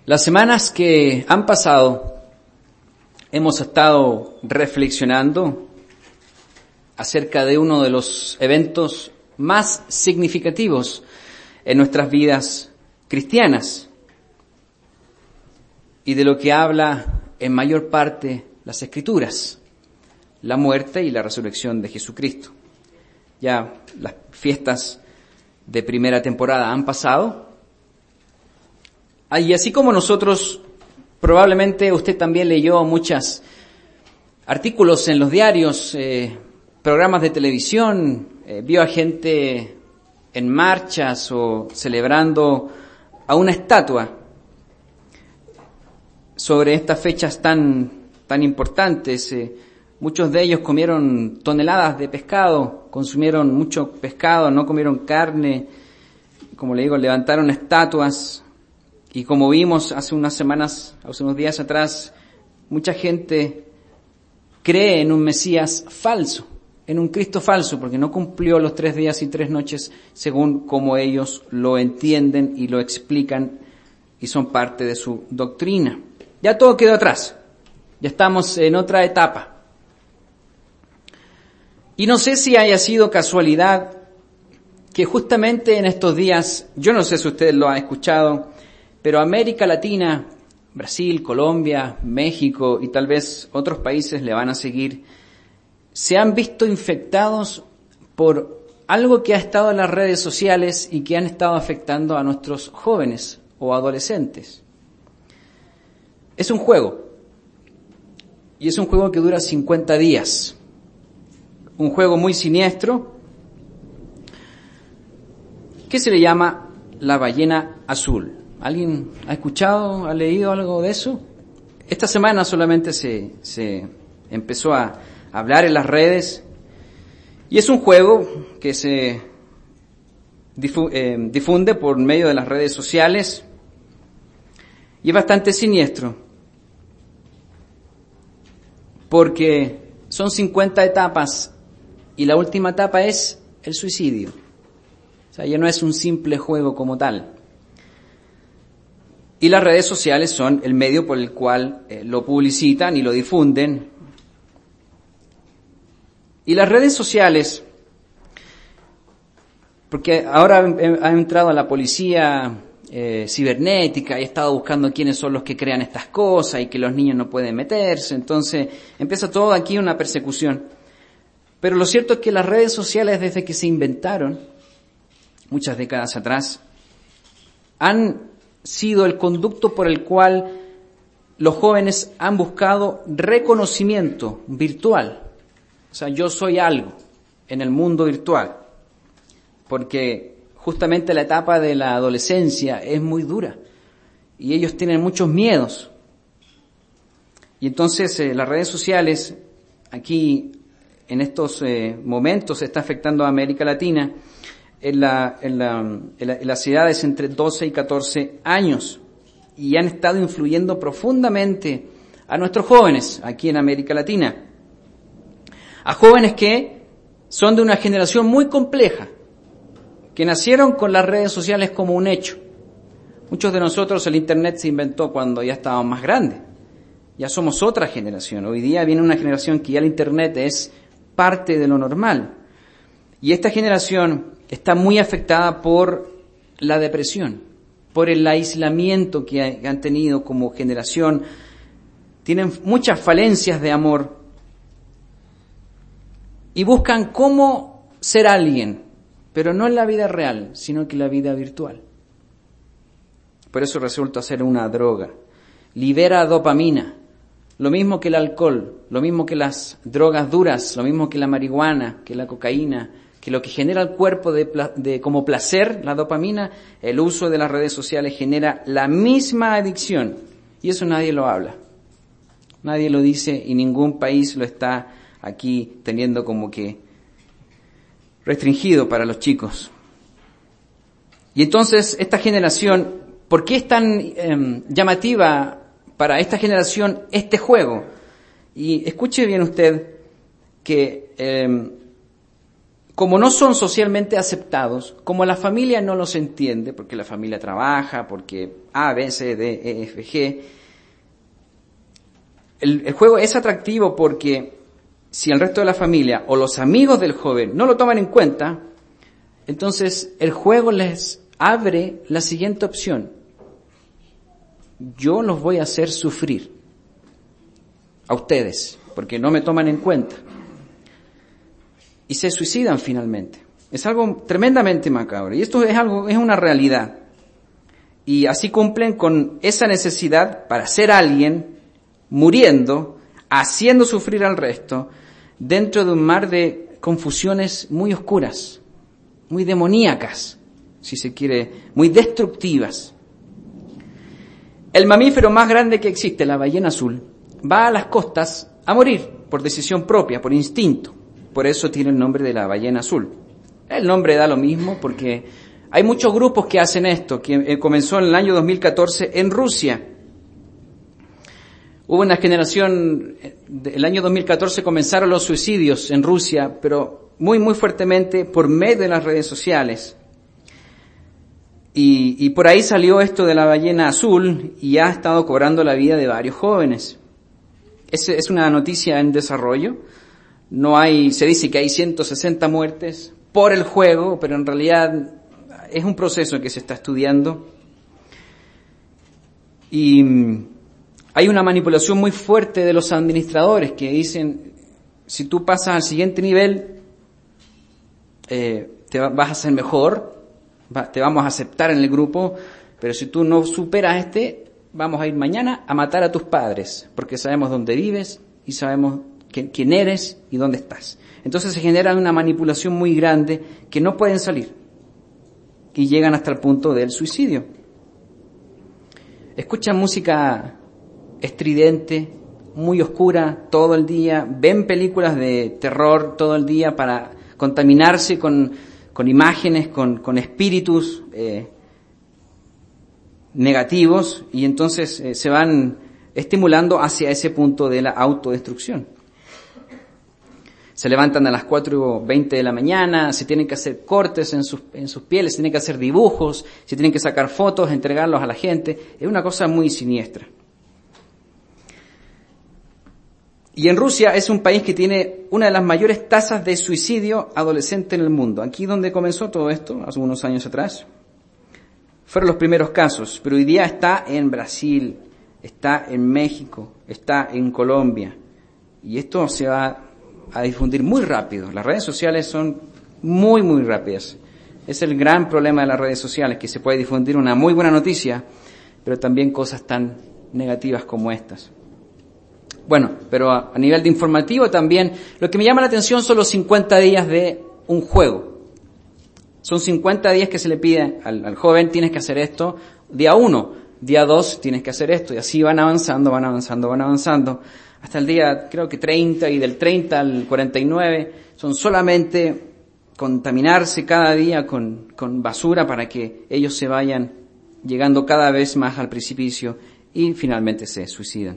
Las semanas que han pasado hemos estado reflexionando acerca de uno de los eventos más significativos en nuestras vidas cristianas y de lo que habla en mayor parte las Escrituras, la muerte y la resurrección de Jesucristo. Ya las fiestas de primera temporada han pasado. Y así como nosotros, probablemente usted también leyó muchos artículos en los diarios, programas de televisión, vio a gente en marchas o celebrando a una estatua sobre estas fechas tan importantes. Muchos de ellos comieron toneladas de pescado, consumieron mucho pescado, no comieron carne, como le digo, levantaron estatuas. Y como vimos hace unos días atrás, mucha gente cree en un Mesías falso, en un Cristo falso, porque no cumplió los 3 días y 3 noches según como ellos lo entienden y lo explican y son parte de su doctrina. Ya todo quedó atrás, ya estamos en otra etapa. Y no sé si haya sido casualidad que justamente en estos días, yo no sé si usted lo ha escuchado, pero América Latina, Brasil, Colombia, México y tal vez otros países le van a seguir, se han visto infectados por algo que ha estado en las redes sociales y que han estado afectando a nuestros jóvenes o adolescentes. Es un juego, y es un juego que dura 50 días, un juego muy siniestro, que se le llama la ballena azul. ¿Alguien ha escuchado, ha leído algo de eso? Esta semana solamente se empezó a hablar en las redes y es un juego que se difunde por medio de las redes sociales y es bastante siniestro porque son 50 etapas y la última etapa es el suicidio. O sea, ya no es un simple juego como tal. Y las redes sociales son el medio por el cual lo publicitan y lo difunden. Y las redes sociales, porque ahora ha entrado la policía cibernética y ha estado buscando quiénes son los que crean estas cosas y que los niños no pueden meterse, entonces empieza todo aquí una persecución. Pero lo cierto es que las redes sociales, desde que se inventaron, muchas décadas atrás, han sido el conducto por el cual los jóvenes han buscado reconocimiento virtual. O sea, yo soy algo en el mundo virtual, porque justamente la etapa de la adolescencia es muy dura y ellos tienen muchos miedos. Y entonces las redes sociales aquí en estos momentos se está afectando a América Latina en las ciudades entre 12 y 14 años y han estado influyendo profundamente a nuestros jóvenes aquí en América Latina. A jóvenes que son de una generación muy compleja, que nacieron con las redes sociales como un hecho. Muchos de nosotros el Internet se inventó cuando ya estábamos más grandes. Ya somos otra generación. Hoy día viene una generación que ya el Internet es parte de lo normal. Y esta generación está muy afectada por la depresión, por el aislamiento que han tenido como generación. Tienen muchas falencias de amor y buscan cómo ser alguien, pero no en la vida real, sino que en la vida virtual. Por eso resulta ser una droga. Libera dopamina, lo mismo que el alcohol, lo mismo que las drogas duras, lo mismo que la marihuana, que la cocaína, que lo que genera el cuerpo como placer, la dopamina, el uso de las redes sociales genera la misma adicción. Y eso nadie lo habla. Nadie lo dice y ningún país lo está aquí teniendo como que restringido para los chicos. Y entonces esta generación, ¿por qué es tan llamativa para esta generación este juego? Y escuche bien usted que como no son socialmente aceptados, como la familia no los entiende, porque la familia trabaja, porque A, B, C, D, E, F, G, el juego es atractivo porque si el resto de la familia o los amigos del joven no lo toman en cuenta, entonces el juego les abre la siguiente opción: yo los voy a hacer sufrir a ustedes porque no me toman en cuenta. Y se suicidan finalmente. Es algo tremendamente macabro. Y esto es una realidad. Y así cumplen con esa necesidad para ser alguien, muriendo, haciendo sufrir al resto, dentro de un mar de confusiones muy oscuras, muy demoníacas, si se quiere, muy destructivas. El mamífero más grande que existe, la ballena azul, va a las costas a morir por decisión propia, por instinto. Por eso tiene el nombre de la ballena azul. El nombre da lo mismo porque hay muchos grupos que hacen esto, que comenzó en el año 2014 en Rusia. Hubo una generación, el año 2014 comenzaron los suicidios en Rusia, pero muy, muy fuertemente por medio de las redes sociales. Y por ahí salió esto de la ballena azul y ha estado cobrando la vida de varios jóvenes. Es una noticia en desarrollo. Se dice que hay 160 muertes por el juego, pero en realidad es un proceso que se está estudiando. Y hay una manipulación muy fuerte de los administradores que dicen, si tú pasas al siguiente nivel, vas a ser mejor, te vamos a aceptar en el grupo, pero si tú no superas vamos a ir mañana a matar a tus padres, porque sabemos dónde vives y sabemos quién eres y dónde estás. Entonces se genera una manipulación muy grande que no pueden salir y llegan hasta el punto del suicidio. Escuchan música estridente, muy oscura todo el día, ven películas de terror todo el día para contaminarse con imágenes, con espíritus negativos, y entonces se van estimulando hacia ese punto de la autodestrucción. Se levantan a las 4:20 de la mañana, se tienen que hacer cortes en sus pieles, se tienen que hacer dibujos, se tienen que sacar fotos, entregarlos a la gente. Es una cosa muy siniestra. Y en Rusia es un país que tiene una de las mayores tasas de suicidio adolescente en el mundo. Aquí donde comenzó todo esto, hace unos años atrás, fueron los primeros casos, pero hoy día está en Brasil, está en México, está en Colombia. Y esto se va a difundir muy rápido. Las redes sociales son muy, muy rápidas. Es el gran problema de las redes sociales, que se puede difundir una muy buena noticia, pero también cosas tan negativas como estas. Bueno, pero a nivel de informativo también, lo que me llama la atención son los 50 días de un juego. Son 50 días que se le pide al joven, tienes que hacer esto, día 1, día 2 tienes que hacer esto, y así van avanzando, hasta el día, creo que 30, y del 30 al 49 son solamente contaminarse cada día con basura para que ellos se vayan llegando cada vez más al precipicio y finalmente se suicidan.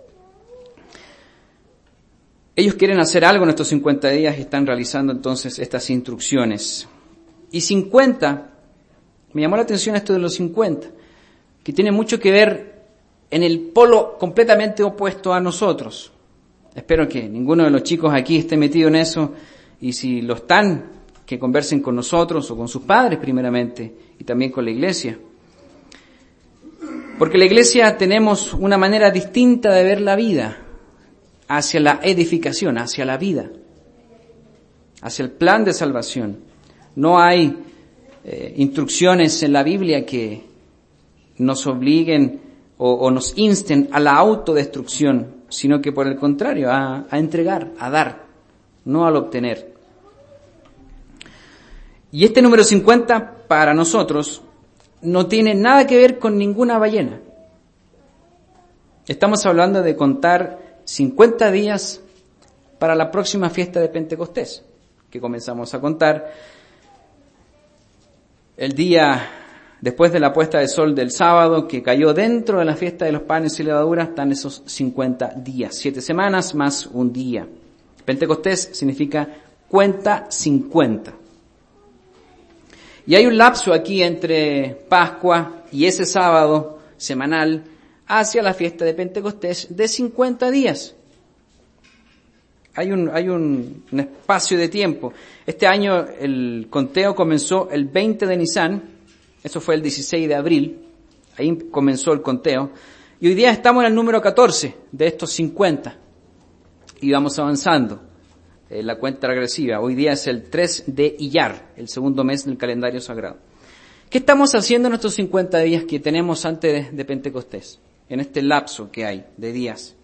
Ellos quieren hacer algo en estos 50 días y están realizando entonces estas instrucciones. Y 50, me llamó la atención esto de los 50, que tiene mucho que ver en el polo completamente opuesto a nosotros. Espero que ninguno de los chicos aquí esté metido en eso, y si lo están, que conversen con nosotros o con sus padres primeramente, y también con la iglesia. Porque la iglesia tenemos una manera distinta de ver la vida, hacia la edificación, hacia la vida, hacia el plan de salvación. No hay instrucciones en la Biblia que nos obliguen o nos insten a la autodestrucción, sino que por el contrario, a entregar, a dar, no al obtener. Y este número 50 para nosotros no tiene nada que ver con ninguna ballena. Estamos hablando de contar 50 días para la próxima fiesta de Pentecostés, que comenzamos a contar el día después de la puesta de sol del sábado, que cayó dentro de la fiesta de los panes y levaduras. Están esos 50 días, 7 semanas más un día. Pentecostés significa 50-50. Y hay un lapso aquí entre Pascua y ese sábado semanal hacia la fiesta de Pentecostés de 50 días. Hay un espacio de tiempo. Este año el conteo comenzó el 20 de Nisan, eso fue el 16 de abril, ahí comenzó el conteo. Y hoy día estamos en el número 14 de estos 50 y vamos avanzando. La cuenta regresiva. Hoy día es el 3 de Iyar, el segundo mes del calendario sagrado. ¿Qué estamos haciendo en estos 50 días que tenemos antes de Pentecostés? En este lapso que hay de días.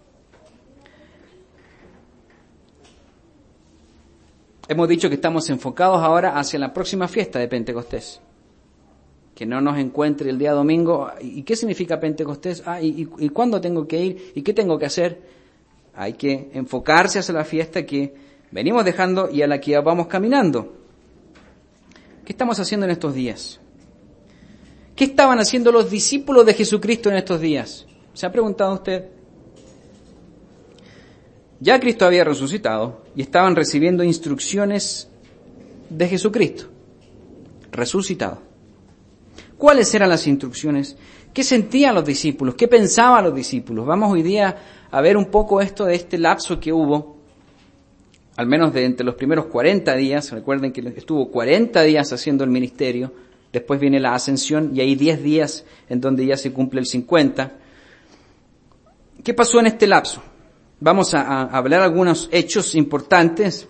Hemos dicho que estamos enfocados ahora hacia la próxima fiesta de Pentecostés. Que no nos encuentre el día domingo. ¿Y qué significa Pentecostés? ¿Y cuándo tengo que ir? ¿Y qué tengo que hacer? Hay que enfocarse hacia la fiesta que venimos dejando y a la que vamos caminando. ¿Qué estamos haciendo en estos días? ¿Qué estaban haciendo los discípulos de Jesucristo en estos días? ¿Se ha preguntado usted? Ya Cristo había resucitado y estaban recibiendo instrucciones de Jesucristo, resucitado. ¿Cuáles eran las instrucciones? ¿Qué sentían los discípulos? ¿Qué pensaban los discípulos? Vamos hoy día a ver un poco esto de este lapso que hubo, al menos de entre los primeros 40 días. Recuerden que estuvo 40 días haciendo el ministerio, después viene la ascensión y hay 10 días en donde ya se cumple el 50. ¿Qué pasó en este lapso? Vamos a hablar algunos hechos importantes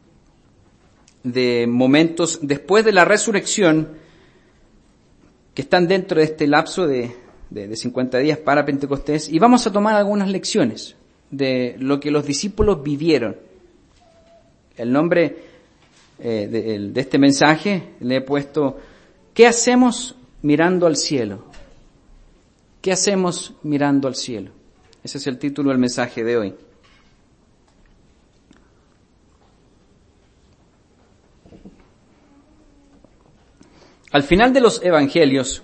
de momentos después de la resurrección que están dentro de este lapso de 50 días para Pentecostés, y vamos a tomar algunas lecciones de lo que los discípulos vivieron. El nombre de este mensaje le he puesto ¿qué hacemos mirando al cielo? ¿Qué hacemos mirando al cielo? Ese es el título del mensaje de hoy. Al final de los evangelios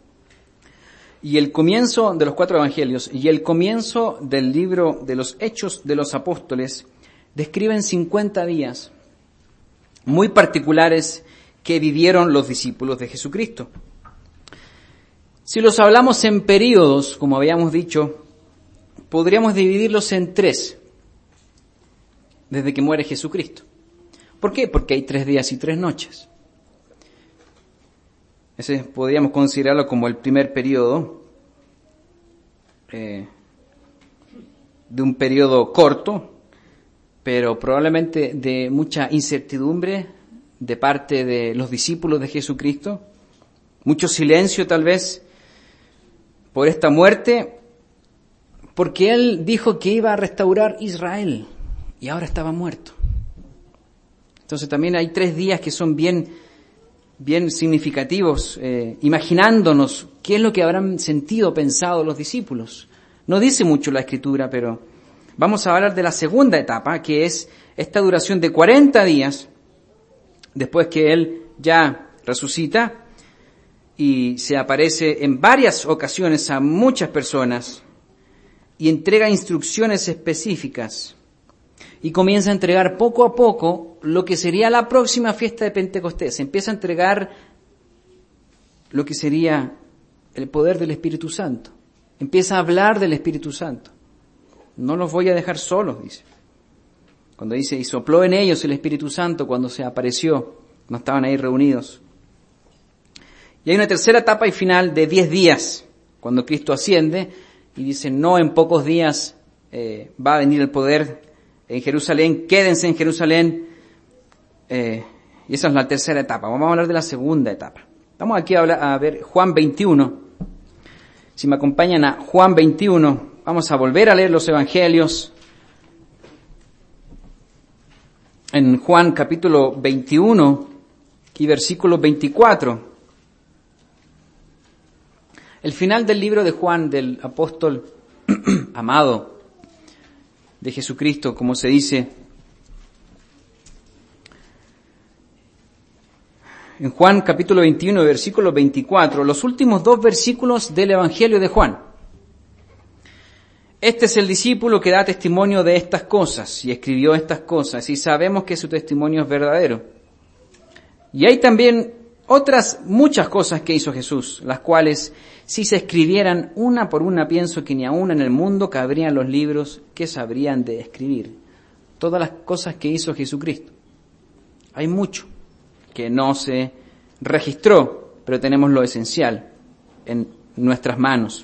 y el comienzo de los 4 evangelios y el comienzo del libro de los Hechos de los Apóstoles describen 50 días muy particulares que vivieron los discípulos de Jesucristo. Si los hablamos en períodos, como habíamos dicho, podríamos dividirlos en 3, desde que muere Jesucristo. ¿Por qué? Porque hay 3 días y 3 noches. Ese podríamos considerarlo como el primer periodo, de un periodo corto, pero probablemente de mucha incertidumbre de parte de los discípulos de Jesucristo, mucho silencio tal vez por esta muerte, porque Él dijo que iba a restaurar Israel y ahora estaba muerto. Entonces también hay 3 días que son bien significativos, imaginándonos qué es lo que habrán sentido, pensado los discípulos. No dice mucho la Escritura, pero vamos a hablar de la segunda etapa, que es esta duración de 40 días, después que Él ya resucita y se aparece en varias ocasiones a muchas personas y entrega instrucciones específicas y comienza a entregar poco a poco lo que sería la próxima fiesta de Pentecostés. Empieza a entregar lo que sería el poder del Espíritu Santo. Empieza a hablar del Espíritu Santo. No los voy a dejar solos, dice. Cuando dice, y sopló en ellos el Espíritu Santo cuando se apareció, no estaban ahí reunidos. Y hay una tercera etapa y final de 10 días, cuando Cristo asciende, y dice, no en pocos días va a venir el poder en Jerusalén, quédense en Jerusalén, y esa es la tercera etapa. Vamos a hablar de la segunda etapa. Vamos aquí a ver Juan 21. Si me acompañan a Juan 21, vamos a volver a leer los evangelios. En Juan capítulo 21 y versículo 24. El final del libro de Juan, del apóstol amado de Jesucristo, como se dice en Juan capítulo 21, versículo 24, los últimos 2 versículos del Evangelio de Juan. Este es el discípulo que da testimonio de estas cosas y escribió estas cosas, y sabemos que su testimonio es verdadero. Y hay también otras muchas cosas que hizo Jesús, las cuales, si se escribieran una por una, pienso que ni aún en el mundo cabrían los libros que sabrían de escribir. Todas las cosas que hizo Jesucristo. Hay mucho que no se registró, pero tenemos lo esencial en nuestras manos.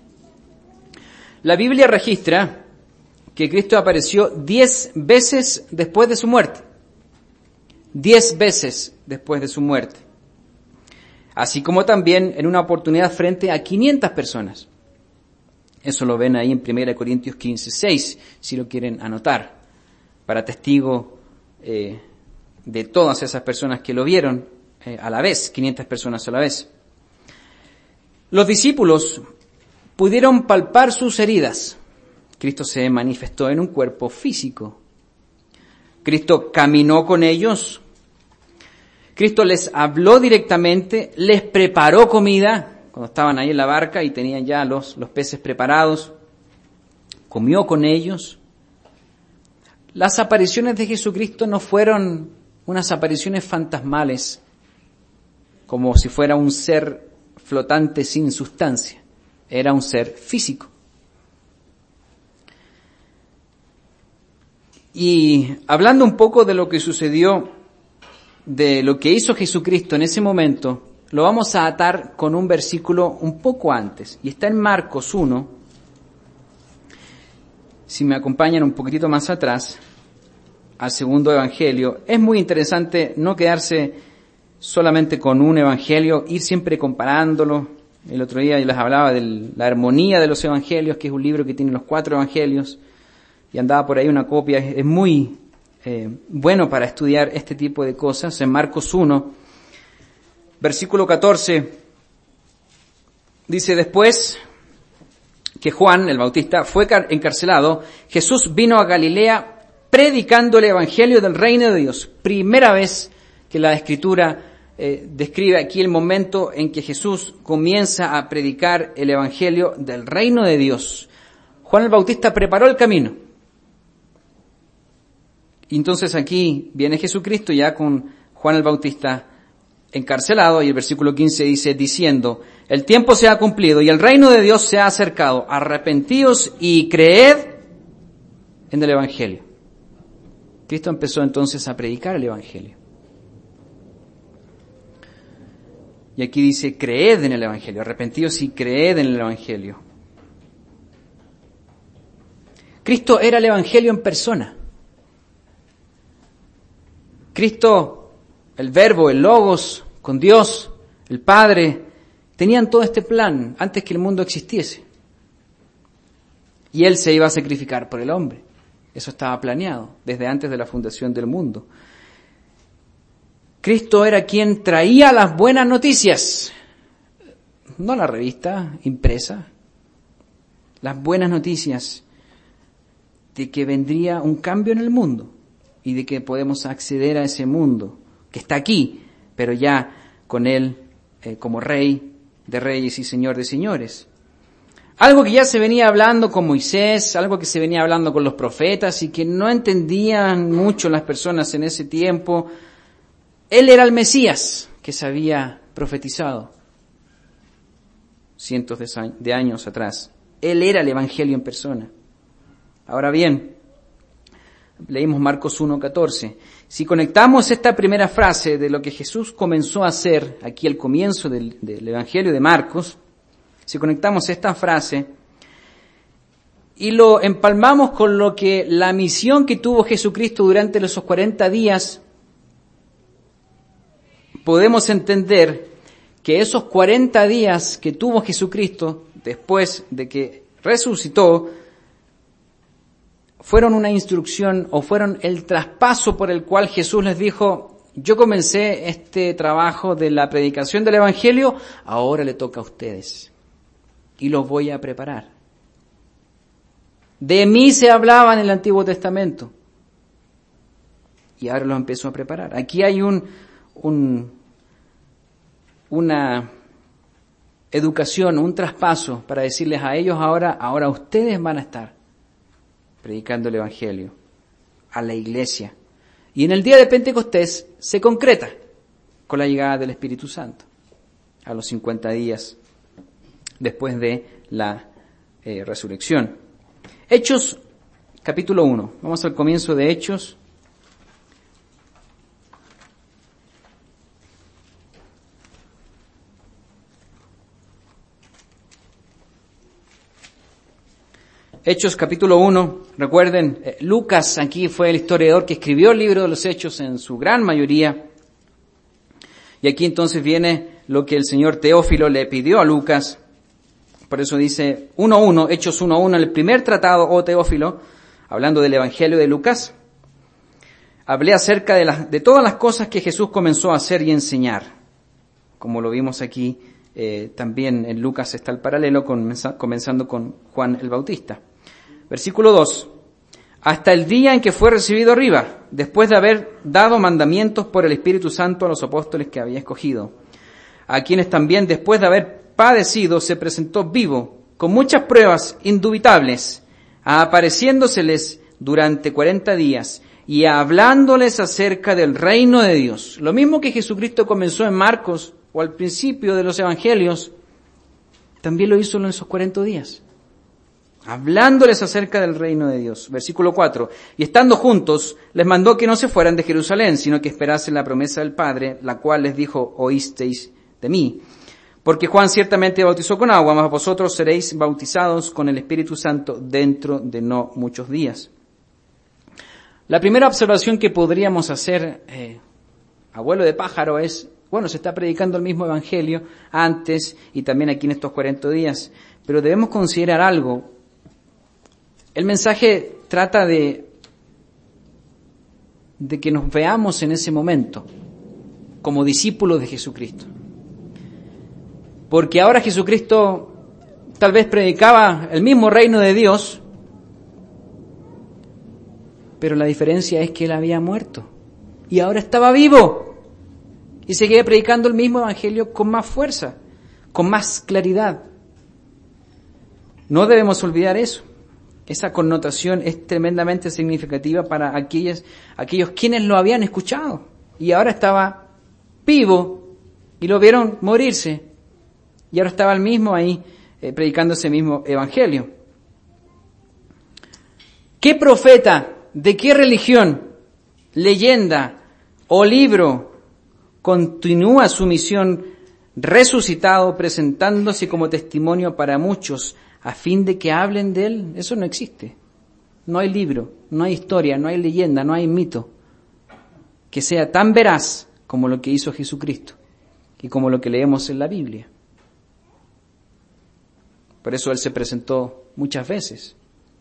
La Biblia registra que Cristo apareció 10 veces después de su muerte. 10 veces después de su muerte. Así como también en una oportunidad frente a 500 personas. Eso lo ven ahí en 1 Corintios 15:6, si lo quieren anotar, para testigo de todas esas personas que lo vieron a la vez, 500 personas a la vez. Los discípulos pudieron palpar sus heridas. Cristo se manifestó en un cuerpo físico. Cristo caminó con ellos. Cristo les habló directamente, les preparó comida cuando estaban ahí en la barca y tenían ya los peces preparados. Comió con ellos. Las apariciones de Jesucristo no fueron unas apariciones fantasmales, como si fuera un ser flotante sin sustancia. Era un ser físico. Y hablando un poco de lo que sucedió, de lo que hizo Jesucristo en ese momento, lo vamos a atar con un versículo un poco antes. Y está en Marcos 1. Si me acompañan un poquitito más atrás, al segundo evangelio. Es muy interesante no quedarse solamente con un evangelio, ir siempre comparándolo. El otro día yo les hablaba de la armonía de los evangelios, que es un libro que tiene los 4 evangelios, y andaba por ahí una copia. Es muy bueno para estudiar este tipo de cosas. En Marcos 1, versículo 14, dice: después que Juan el Bautista fue encarcelado, Jesús vino a Galilea predicando el evangelio del reino de Dios. Primera vez que la Escritura describe aquí el momento en que Jesús comienza a predicar el evangelio del reino de Dios. Juan el Bautista preparó el camino. Y entonces aquí viene Jesucristo ya con Juan el Bautista encarcelado, y el versículo 15 dice, diciendo: el tiempo se ha cumplido y el reino de Dios se ha acercado. Arrepentíos y creed en el evangelio. Cristo empezó entonces a predicar el evangelio. Y aquí dice: creed en el evangelio, arrepentíos y creed en el evangelio. Cristo era el evangelio en persona. Cristo, el Verbo, el Logos, con Dios, el Padre, tenían todo este plan antes que el mundo existiese. Y Él se iba a sacrificar por el hombre. Eso estaba planeado desde antes de la fundación del mundo. Cristo era quien traía las buenas noticias, no la revista impresa, las buenas noticias de que vendría un cambio en el mundo y de que podemos acceder a ese mundo que está aquí, pero ya con Él como Rey de reyes y Señor de señores. Algo que ya se venía hablando con Moisés, algo que se venía hablando con los profetas y que no entendían mucho las personas en ese tiempo. Él era el Mesías que se había profetizado cientos de años atrás. Él era el Evangelio en persona. Ahora bien, leímos Marcos 1:14. Si conectamos esta primera frase de lo que Jesús comenzó a hacer aquí al comienzo del Evangelio de Marcos, si conectamos esta frase y lo empalmamos con lo que la misión que tuvo Jesucristo durante esos 40 días, podemos entender que esos 40 días que tuvo Jesucristo después de que resucitó fueron una instrucción o fueron el traspaso por el cual Jesús les dijo: yo comencé este trabajo de la predicación del Evangelio, ahora le toca a ustedes y los voy a preparar. De mí se hablaba en el Antiguo Testamento y ahora los empezó a preparar. Aquí hay una educación, un traspaso para decirles a ellos ahora ustedes van a estar predicando el Evangelio a la iglesia. Y en el día de Pentecostés se concreta con la llegada del Espíritu Santo, a los 50 días después de la resurrección. Hechos, capítulo 1. Vamos al comienzo de Hechos. Hechos capítulo 1, recuerden, Lucas aquí fue el historiador que escribió el libro de los Hechos en su gran mayoría. Y aquí entonces viene lo que el señor Teófilo le pidió a Lucas. Por eso dice 1.1, Hechos 1.1, el primer tratado, oh Teófilo, hablando del Evangelio de Lucas. Hablé acerca de todas las cosas que Jesús comenzó a hacer y enseñar. Como lo vimos aquí, también en Lucas está el paralelo, comenzando con Juan el Bautista. Versículo 2. Hasta el día en que fue recibido arriba, después de haber dado mandamientos por el Espíritu Santo a los apóstoles que había escogido, a quienes también después de haber padecido se presentó vivo, con muchas pruebas indubitables, apareciéndoseles durante 40 días y hablándoles acerca del reino de Dios. Lo mismo que Jesucristo comenzó en Marcos o al principio de los evangelios, también lo hizo en esos 40 días. Hablándoles acerca del reino de Dios. Versículo 4. Y estando juntos, les mandó que no se fueran de Jerusalén, sino que esperasen la promesa del Padre, la cual les dijo, oísteis de mí. Porque Juan ciertamente bautizó con agua, mas vosotros seréis bautizados con el Espíritu Santo dentro de no muchos días. La primera observación que podríamos hacer, abuelo de pájaro, es, bueno, se está predicando el mismo evangelio antes y también aquí en estos 40 días, pero debemos considerar algo. El mensaje trata de que nos veamos en ese momento como discípulos de Jesucristo. Porque ahora Jesucristo tal vez predicaba el mismo reino de Dios, pero la diferencia es que Él había muerto y ahora estaba vivo y seguía predicando el mismo evangelio con más fuerza, con más claridad. No debemos olvidar eso. Esa connotación es tremendamente significativa para aquellos quienes lo habían escuchado y ahora estaba vivo y lo vieron morirse y ahora estaba el mismo ahí predicando ese mismo evangelio. ¿Qué profeta, de qué religión, leyenda o libro continúa su misión resucitado, presentándose como testimonio para muchos a fin de que hablen de él? Eso no existe. No hay libro, no hay historia, no hay leyenda, no hay mito que sea tan veraz como lo que hizo Jesucristo y como lo que leemos en la Biblia. Por eso Él se presentó muchas veces.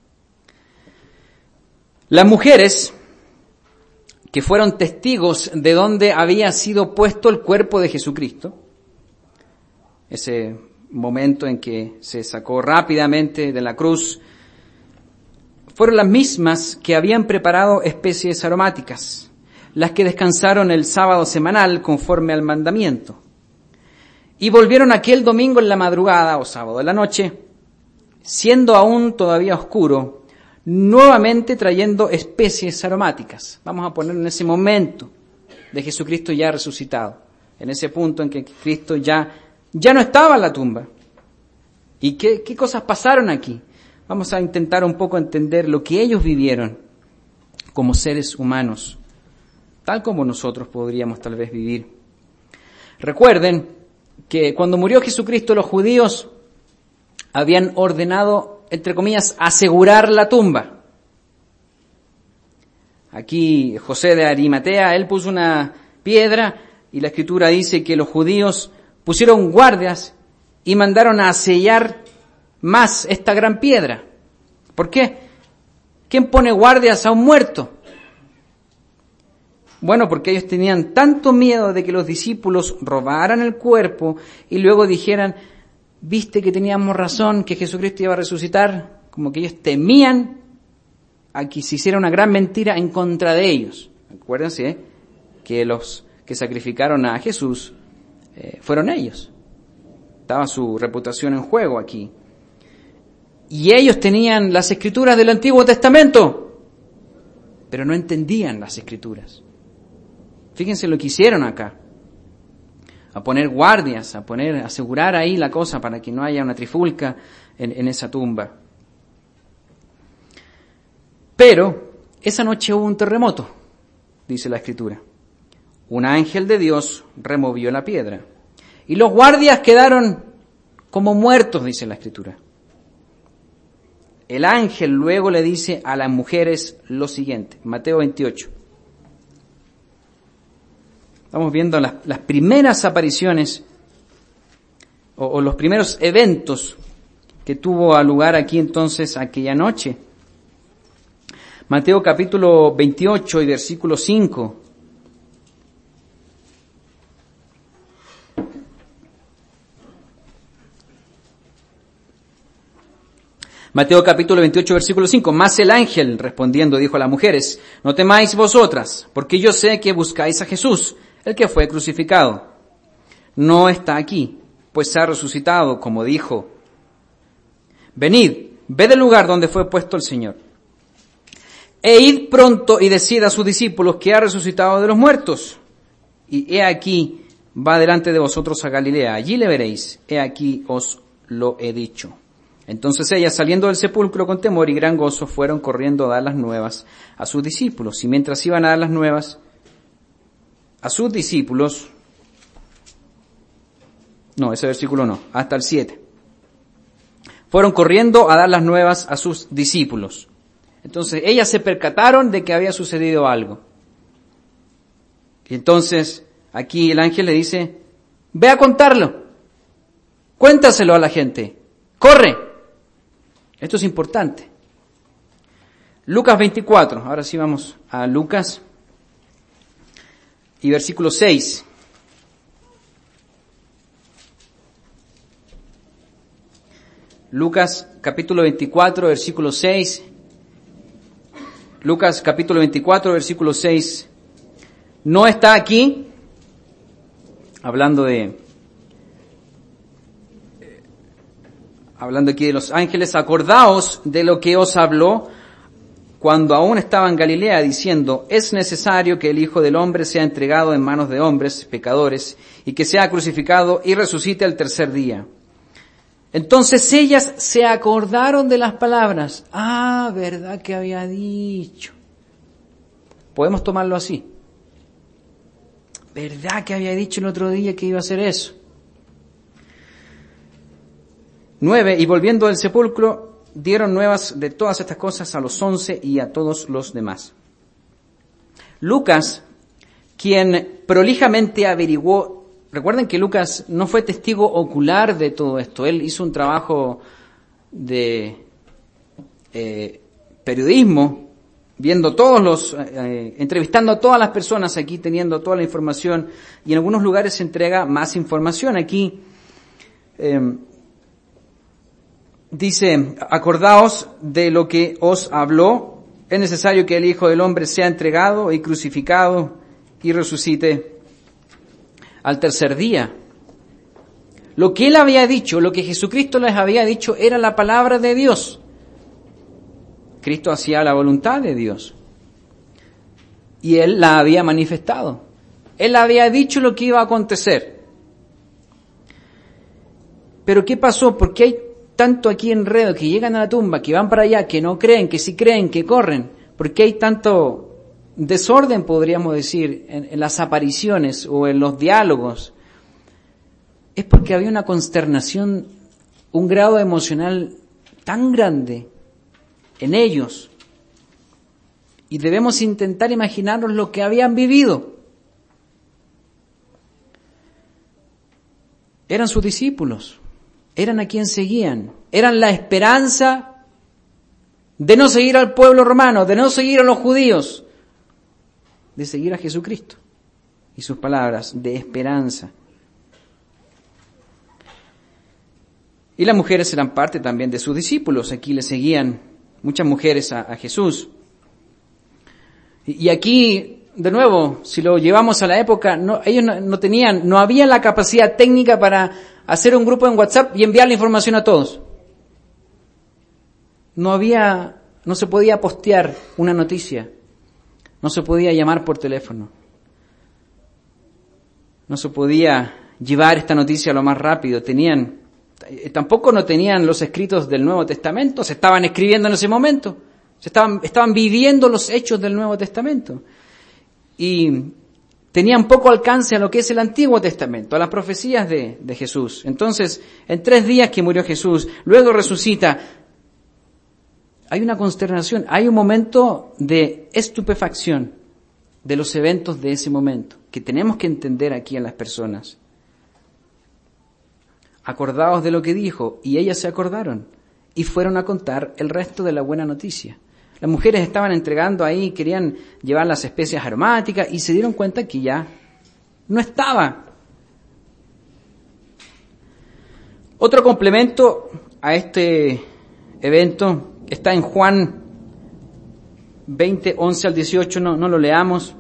Las mujeres que fueron testigos de donde había sido puesto el cuerpo de Jesucristo, ese momento en que se sacó rápidamente de la cruz, fueron las mismas que habían preparado especies aromáticas, las que descansaron el sábado semanal conforme al mandamiento. Y volvieron aquel domingo en la madrugada o sábado en la noche, siendo aún todavía oscuro, nuevamente trayendo especies aromáticas. Vamos a poner en ese momento de Jesucristo ya resucitado, en ese punto en que Cristo ya no estaba en la tumba. ¿Y qué cosas pasaron aquí? Vamos a intentar un poco entender lo que ellos vivieron como seres humanos, tal como nosotros podríamos tal vez vivir. Recuerden que cuando murió Jesucristo, los judíos habían ordenado, entre comillas, asegurar la tumba. Aquí José de Arimatea, él puso una piedra y la Escritura dice que los judíos pusieron guardias y mandaron a sellar más esta gran piedra. ¿Por qué? ¿Quién pone guardias a un muerto? Bueno, porque ellos tenían tanto miedo de que los discípulos robaran el cuerpo y luego dijeran, viste que teníamos razón, que Jesucristo iba a resucitar, como que ellos temían a que se hiciera una gran mentira en contra de ellos. Acuérdense que los que sacrificaron a Jesús fueron ellos. Estaba su reputación en juego aquí. Y ellos tenían las escrituras del Antiguo Testamento, pero no entendían las escrituras. Fíjense lo que hicieron acá. A poner guardias, a asegurar ahí la cosa para que no haya una trifulca en esa tumba. Pero esa noche hubo un terremoto, dice la Escritura. Un ángel de Dios removió la piedra. Y los guardias quedaron como muertos, dice la Escritura. El ángel luego le dice a las mujeres lo siguiente, Mateo 28. Estamos viendo las primeras apariciones o los primeros eventos que tuvo lugar aquí entonces aquella noche. Mateo capítulo 28 y versículo 5. Mateo capítulo 28, versículo 5. Mas el ángel, respondiendo, dijo a las mujeres, no temáis vosotras, porque yo sé que buscáis a Jesús, el que fue crucificado. No está aquí, pues ha resucitado, como dijo. Venid, ved el lugar donde fue puesto el Señor. E id pronto y decid a sus discípulos que ha resucitado de los muertos. Y he aquí, va delante de vosotros a Galilea, allí le veréis, he aquí os lo he dicho. Entonces ellas, saliendo del sepulcro con temor y gran gozo, fueron corriendo a dar las nuevas a sus discípulos. Y mientras iban a dar las nuevas a sus discípulos, no, ese versículo no, hasta el 7. Fueron corriendo a dar las nuevas a sus discípulos. Entonces ellas se percataron de que había sucedido algo. Y entonces aquí el ángel le dice, ve a contarlo, cuéntaselo a la gente, corre. Esto es importante. Lucas 24, ahora sí vamos a Lucas y versículo 6. Lucas capítulo 24, versículo 6. Lucas capítulo 24, versículo 6. No está aquí, hablando aquí de los ángeles, acordaos de lo que os habló cuando aún estaba en Galilea, diciendo, es necesario que el Hijo del Hombre sea entregado en manos de hombres, pecadores, y que sea crucificado y resucite al tercer día. Entonces ellas se acordaron de las palabras. Ah, verdad que había dicho. Podemos tomarlo así. Verdad que había dicho el otro día que iba a hacer eso. 9. Y volviendo del sepulcro, dieron nuevas de todas estas cosas a los 11 y a todos los demás. Lucas, quien prolijamente averiguó, recuerden que Lucas no fue testigo ocular de todo esto, él hizo un trabajo de periodismo, viendo entrevistando a todas las personas aquí, teniendo toda la información, y en algunos lugares se entrega más información. Aquí dice, acordaos de lo que os habló, es necesario que el Hijo del Hombre sea entregado y crucificado y resucite al tercer día. Lo que él había dicho, lo que Jesucristo les había dicho, era la palabra de Dios. Cristo hacía la voluntad de Dios. Y él la había manifestado. Él había dicho lo que iba a acontecer. Pero ¿qué pasó? ¿Por qué hay tanto aquí enredo, que llegan a la tumba, que van para allá, que no creen, que sí creen, que corren? ¿Por qué hay tanto desorden, podríamos decir, en las apariciones o en los diálogos? Es porque había una consternación, un grado emocional tan grande en ellos. Y debemos intentar imaginarnos lo que habían vivido. Eran sus discípulos, eran a quien seguían, eran la esperanza de no seguir al pueblo romano, de no seguir a los judíos, de seguir a Jesucristo y sus palabras de esperanza. Y las mujeres eran parte también de sus discípulos, aquí le seguían muchas mujeres a Jesús. Y aquí de nuevo, si lo llevamos a la época, ellos no había la capacidad técnica para hacer un grupo en WhatsApp y enviar la información a todos. No se podía postear una noticia, no se podía llamar por teléfono, no se podía llevar esta noticia lo más rápido. Tampoco no tenían los escritos del Nuevo Testamento, se estaban escribiendo en ese momento, estaban viviendo los hechos del Nuevo Testamento. Y tenían poco alcance a lo que es el Antiguo Testamento, a las profecías de Jesús. Entonces, en 3 días que murió Jesús, luego resucita, hay una consternación, hay un momento de estupefacción de los eventos de ese momento, que tenemos que entender aquí en las personas. Acordaos de lo que dijo, y ellas se acordaron, y fueron a contar el resto de la buena noticia. Las mujeres estaban entregando ahí, querían llevar las especias aromáticas y se dieron cuenta que ya no estaba. Otro complemento a este evento está en Juan 20, 11 al 18, no lo leamos,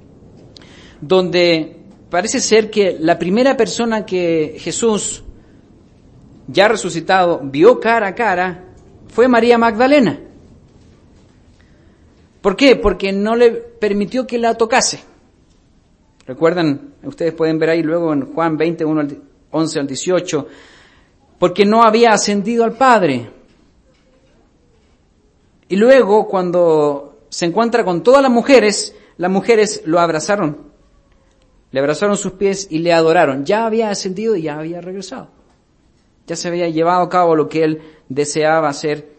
donde parece ser que la primera persona que Jesús, ya resucitado, vio cara a cara fue María Magdalena. ¿Por qué? Porque no le permitió que la tocase. Recuerdan, ustedes pueden ver ahí luego en Juan 20, 11 al 18, porque no había ascendido al Padre. Y luego, cuando se encuentra con todas las mujeres lo abrazaron. Le abrazaron sus pies y le adoraron. Ya había ascendido y ya había regresado. Ya se había llevado a cabo lo que él deseaba hacer,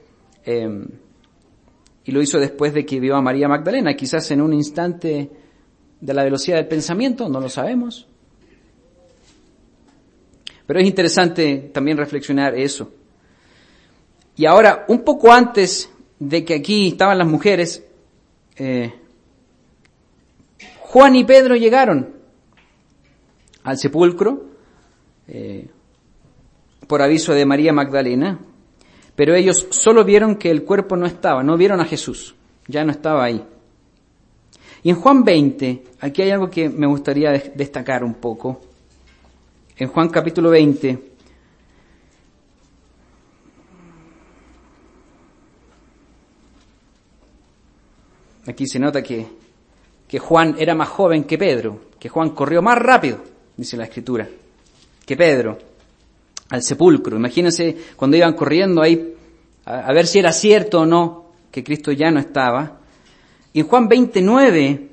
y lo hizo después de que vio a María Magdalena, quizás en un instante de la velocidad del pensamiento, no lo sabemos. Pero es interesante también reflexionar eso. Y ahora, un poco antes de que aquí estaban las mujeres, Juan y Pedro llegaron al sepulcro por aviso de María Magdalena, pero ellos solo vieron que el cuerpo no estaba, no vieron a Jesús, ya no estaba ahí. Y en Juan 20, aquí hay algo que me gustaría destacar un poco. En Juan capítulo 20, aquí se nota que Juan era más joven que Pedro, que Juan corrió más rápido, dice la Escritura, que Pedro, al sepulcro. Imagínense cuando iban corriendo ahí a ver si era cierto o no que Cristo ya no estaba. Y en Juan 29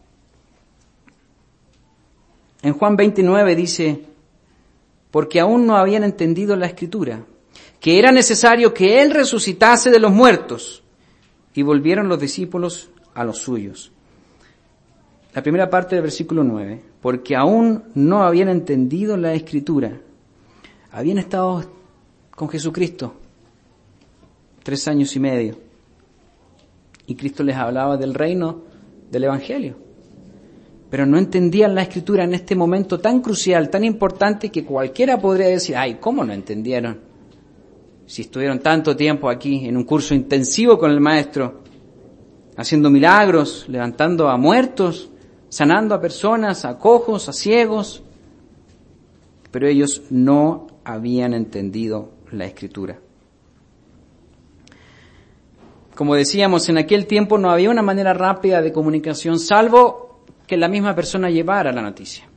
dice, porque aún no habían entendido la Escritura, que era necesario que Él resucitase de los muertos, y volvieron los discípulos a los suyos. La primera parte del versículo 9, porque aún no habían entendido la Escritura. Habían estado con Jesucristo 3 años y medio, y Cristo les hablaba del reino, del Evangelio, pero no entendían la Escritura en este momento tan crucial, tan importante, que cualquiera podría decir, ay, ¿cómo no entendieron? Si estuvieron tanto tiempo aquí en un curso intensivo con el Maestro, haciendo milagros, levantando a muertos, sanando a personas, a cojos, a ciegos, pero ellos no habían entendido la Escritura. Como decíamos, en aquel tiempo no había una manera rápida de comunicación, salvo que la misma persona llevara la noticia.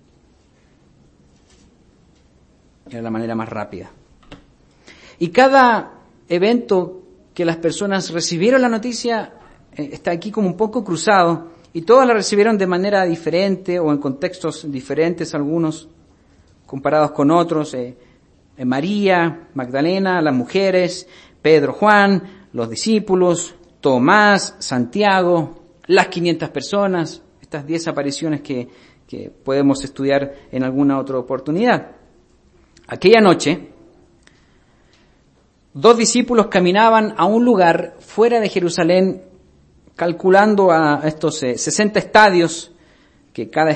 Era la manera más rápida. Y cada evento que las personas recibieron la noticia está aquí como un poco cruzado, y todas la recibieron de manera diferente o en contextos diferentes, algunos comparados con otros. María Magdalena, las mujeres, Pedro, Juan, los discípulos, Tomás, Santiago, las 500 personas, estas 10 apariciones que podemos estudiar en alguna otra oportunidad. Aquella noche, 2 discípulos caminaban a un lugar fuera de Jerusalén, calculando a estos 60 estadios, que cada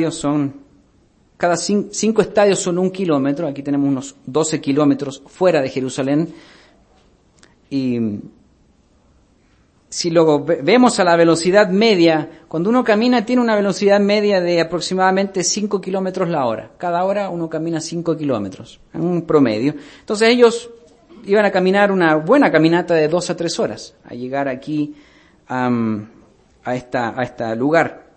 5 estadios son 1 kilómetro, aquí tenemos unos 12 kilómetros fuera de Jerusalén, y si lo vemos a la velocidad media, cuando uno camina tiene una velocidad media de aproximadamente 5 kilómetros la hora. Cada hora uno camina 5 kilómetros, en un promedio. Entonces ellos iban a caminar una buena caminata de 2 a 3 horas, a llegar aquí a este lugar.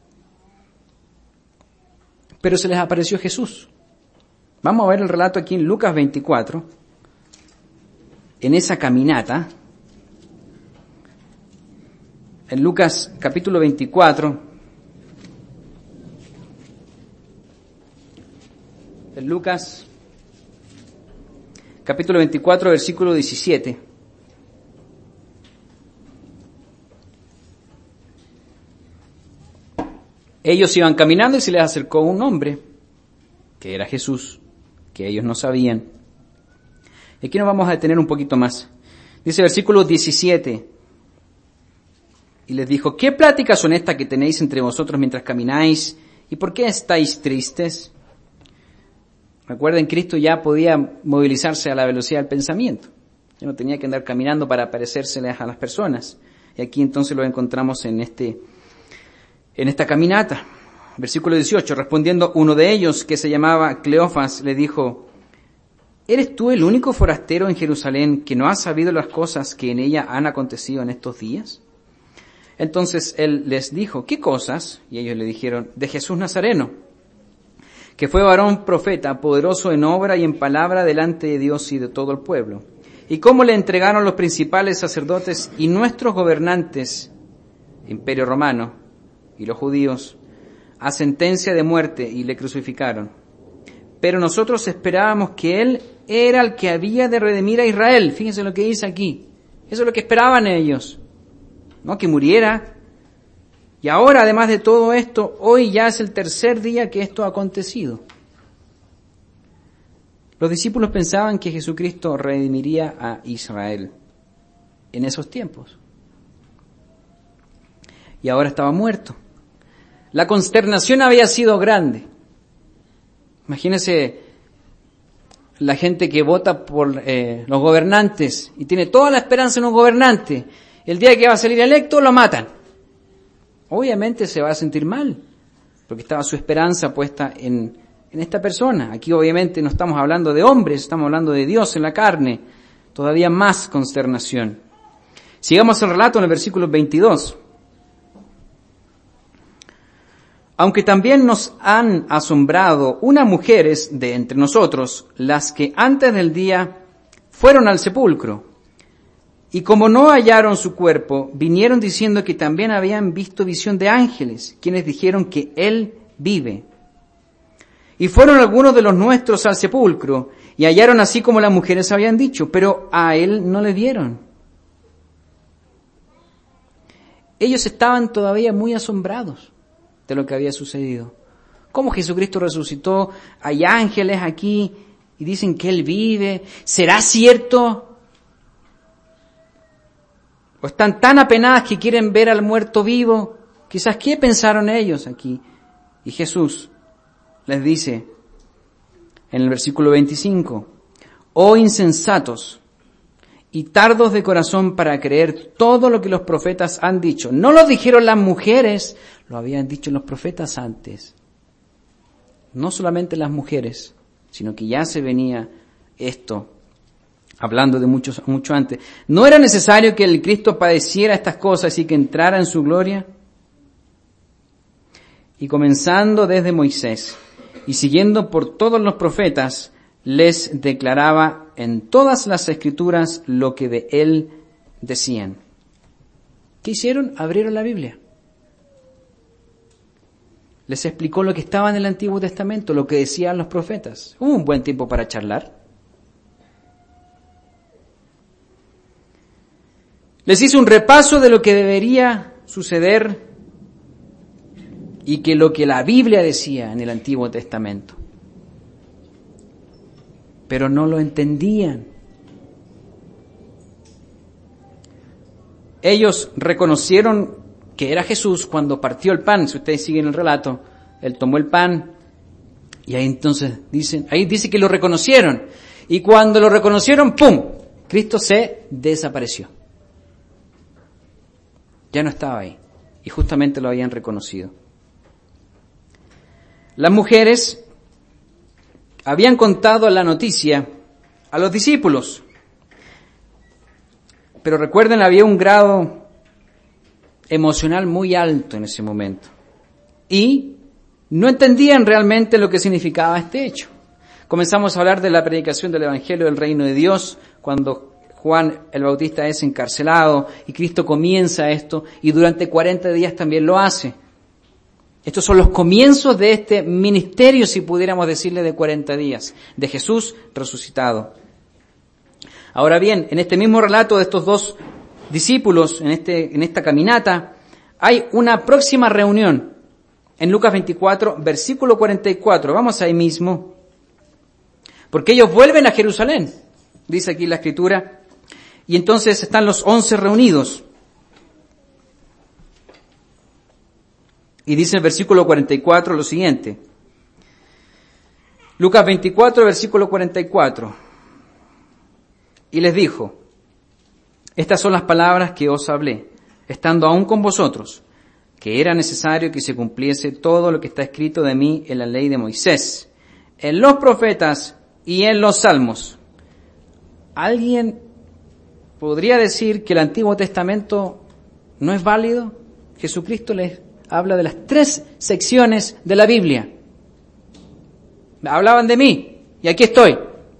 Pero se les apareció Jesús. Vamos a ver el relato aquí en Lucas 24, en esa caminata. En Lucas capítulo 24, en Lucas capítulo 24, versículo 17. Ellos iban caminando y se les acercó un hombre, que era Jesús, que ellos no sabían. Y aquí nos vamos a detener un poquito más. Dice versículo 17. Y les dijo, ¿qué pláticas son estas que tenéis entre vosotros mientras camináis? ¿Y por qué estáis tristes? Recuerden, Cristo ya podía movilizarse a la velocidad del pensamiento. Ya no tenía que andar caminando para parecérseles a las personas. Y aquí entonces lo encontramos en esta caminata. Versículo 18, respondiendo uno de ellos, que se llamaba Cleofas, le dijo, ¿eres tú el único forastero en Jerusalén que no ha sabido las cosas que en ella han acontecido en estos días? Entonces él les dijo, ¿qué cosas? Y ellos le dijeron, de Jesús Nazareno, que fue varón profeta, poderoso en obra y en palabra delante de Dios y de todo el pueblo. Y cómo le entregaron los principales sacerdotes y nuestros gobernantes, Imperio Romano y los judíos, a sentencia de muerte y le crucificaron. Pero nosotros esperábamos que él era el que había de redimir a Israel. Fíjense lo que dice aquí. Eso es lo que esperaban ellos. No, que muriera. Y ahora, además de todo esto, hoy ya es el tercer día que esto ha acontecido. Los discípulos pensaban que Jesucristo redimiría a Israel en esos tiempos. Y ahora estaba muerto. La consternación había sido grande. Imagínense la gente que vota por los gobernantes y tiene toda la esperanza en un gobernante. El día que va a salir electo, lo matan. Obviamente se va a sentir mal, porque estaba su esperanza puesta en esta persona. Aquí obviamente no estamos hablando de hombres, estamos hablando de Dios en la carne. Todavía más consternación. Sigamos el relato en el versículo 22. Aunque también nos han asombrado unas mujeres de entre nosotros, las que antes del día fueron al sepulcro. Y como no hallaron su cuerpo, vinieron diciendo que también habían visto visión de ángeles, quienes dijeron que él vive. Y fueron algunos de los nuestros al sepulcro, y hallaron así como las mujeres habían dicho, pero a él no le vieron. Ellos estaban todavía muy asombrados de lo que había sucedido. ¿Cómo Jesucristo resucitó? Hay ángeles aquí, y dicen que él vive. ¿Será cierto? ¿O están tan apenadas que quieren ver al muerto vivo? Quizás, ¿qué pensaron ellos aquí? Y Jesús les dice en el versículo 25, oh insensatos y tardos de corazón para creer todo lo que los profetas han dicho. No lo dijeron las mujeres, lo habían dicho los profetas antes. No solamente las mujeres, sino que ya se venía esto hablando de mucho antes. ¿No era necesario que el Cristo padeciera estas cosas y que entrara en su gloria? Y comenzando desde Moisés y siguiendo por todos los profetas, les declaraba en todas las escrituras lo que de él decían. ¿Qué hicieron? Abrieron la Biblia. Les explicó lo que estaba en el Antiguo Testamento, lo que decían los profetas. Hubo un buen tiempo para charlar. Les hizo un repaso de lo que debería suceder y que lo que la Biblia decía en el Antiguo Testamento. Pero no lo entendían. Ellos reconocieron que era Jesús cuando partió el pan. Si ustedes siguen el relato, él tomó el pan y ahí entonces dice que lo reconocieron. Y cuando lo reconocieron, ¡pum!, Cristo se desapareció. Ya no estaba ahí. Y justamente lo habían reconocido. Las mujeres habían contado la noticia a los discípulos. Pero recuerden, había un grado emocional muy alto en ese momento. Y no entendían realmente lo que significaba este hecho. Comenzamos a hablar de la predicación del Evangelio del Reino de Dios, cuando Juan el Bautista es encarcelado y Cristo comienza esto y durante 40 días también lo hace. Estos son los comienzos de este ministerio, si pudiéramos decirle, de 40 días, de Jesús resucitado. Ahora bien, en este mismo relato de estos dos discípulos, en esta caminata, hay una próxima reunión. En Lucas 24, versículo 44, vamos ahí mismo. Porque ellos vuelven a Jerusalén, dice aquí la Escritura, y entonces están los 11 reunidos. Y dice el versículo 44 lo siguiente. Lucas 24, versículo 44. Y les dijo, estas son las palabras que os hablé, estando aún con vosotros, que era necesario que se cumpliese todo lo que está escrito de mí en la ley de Moisés, en los profetas y en los salmos. ¿Alguien podría decir que el Antiguo Testamento no es válido? Jesucristo les habla de las 3 secciones de la Biblia. Hablaban de mí, y aquí estoy.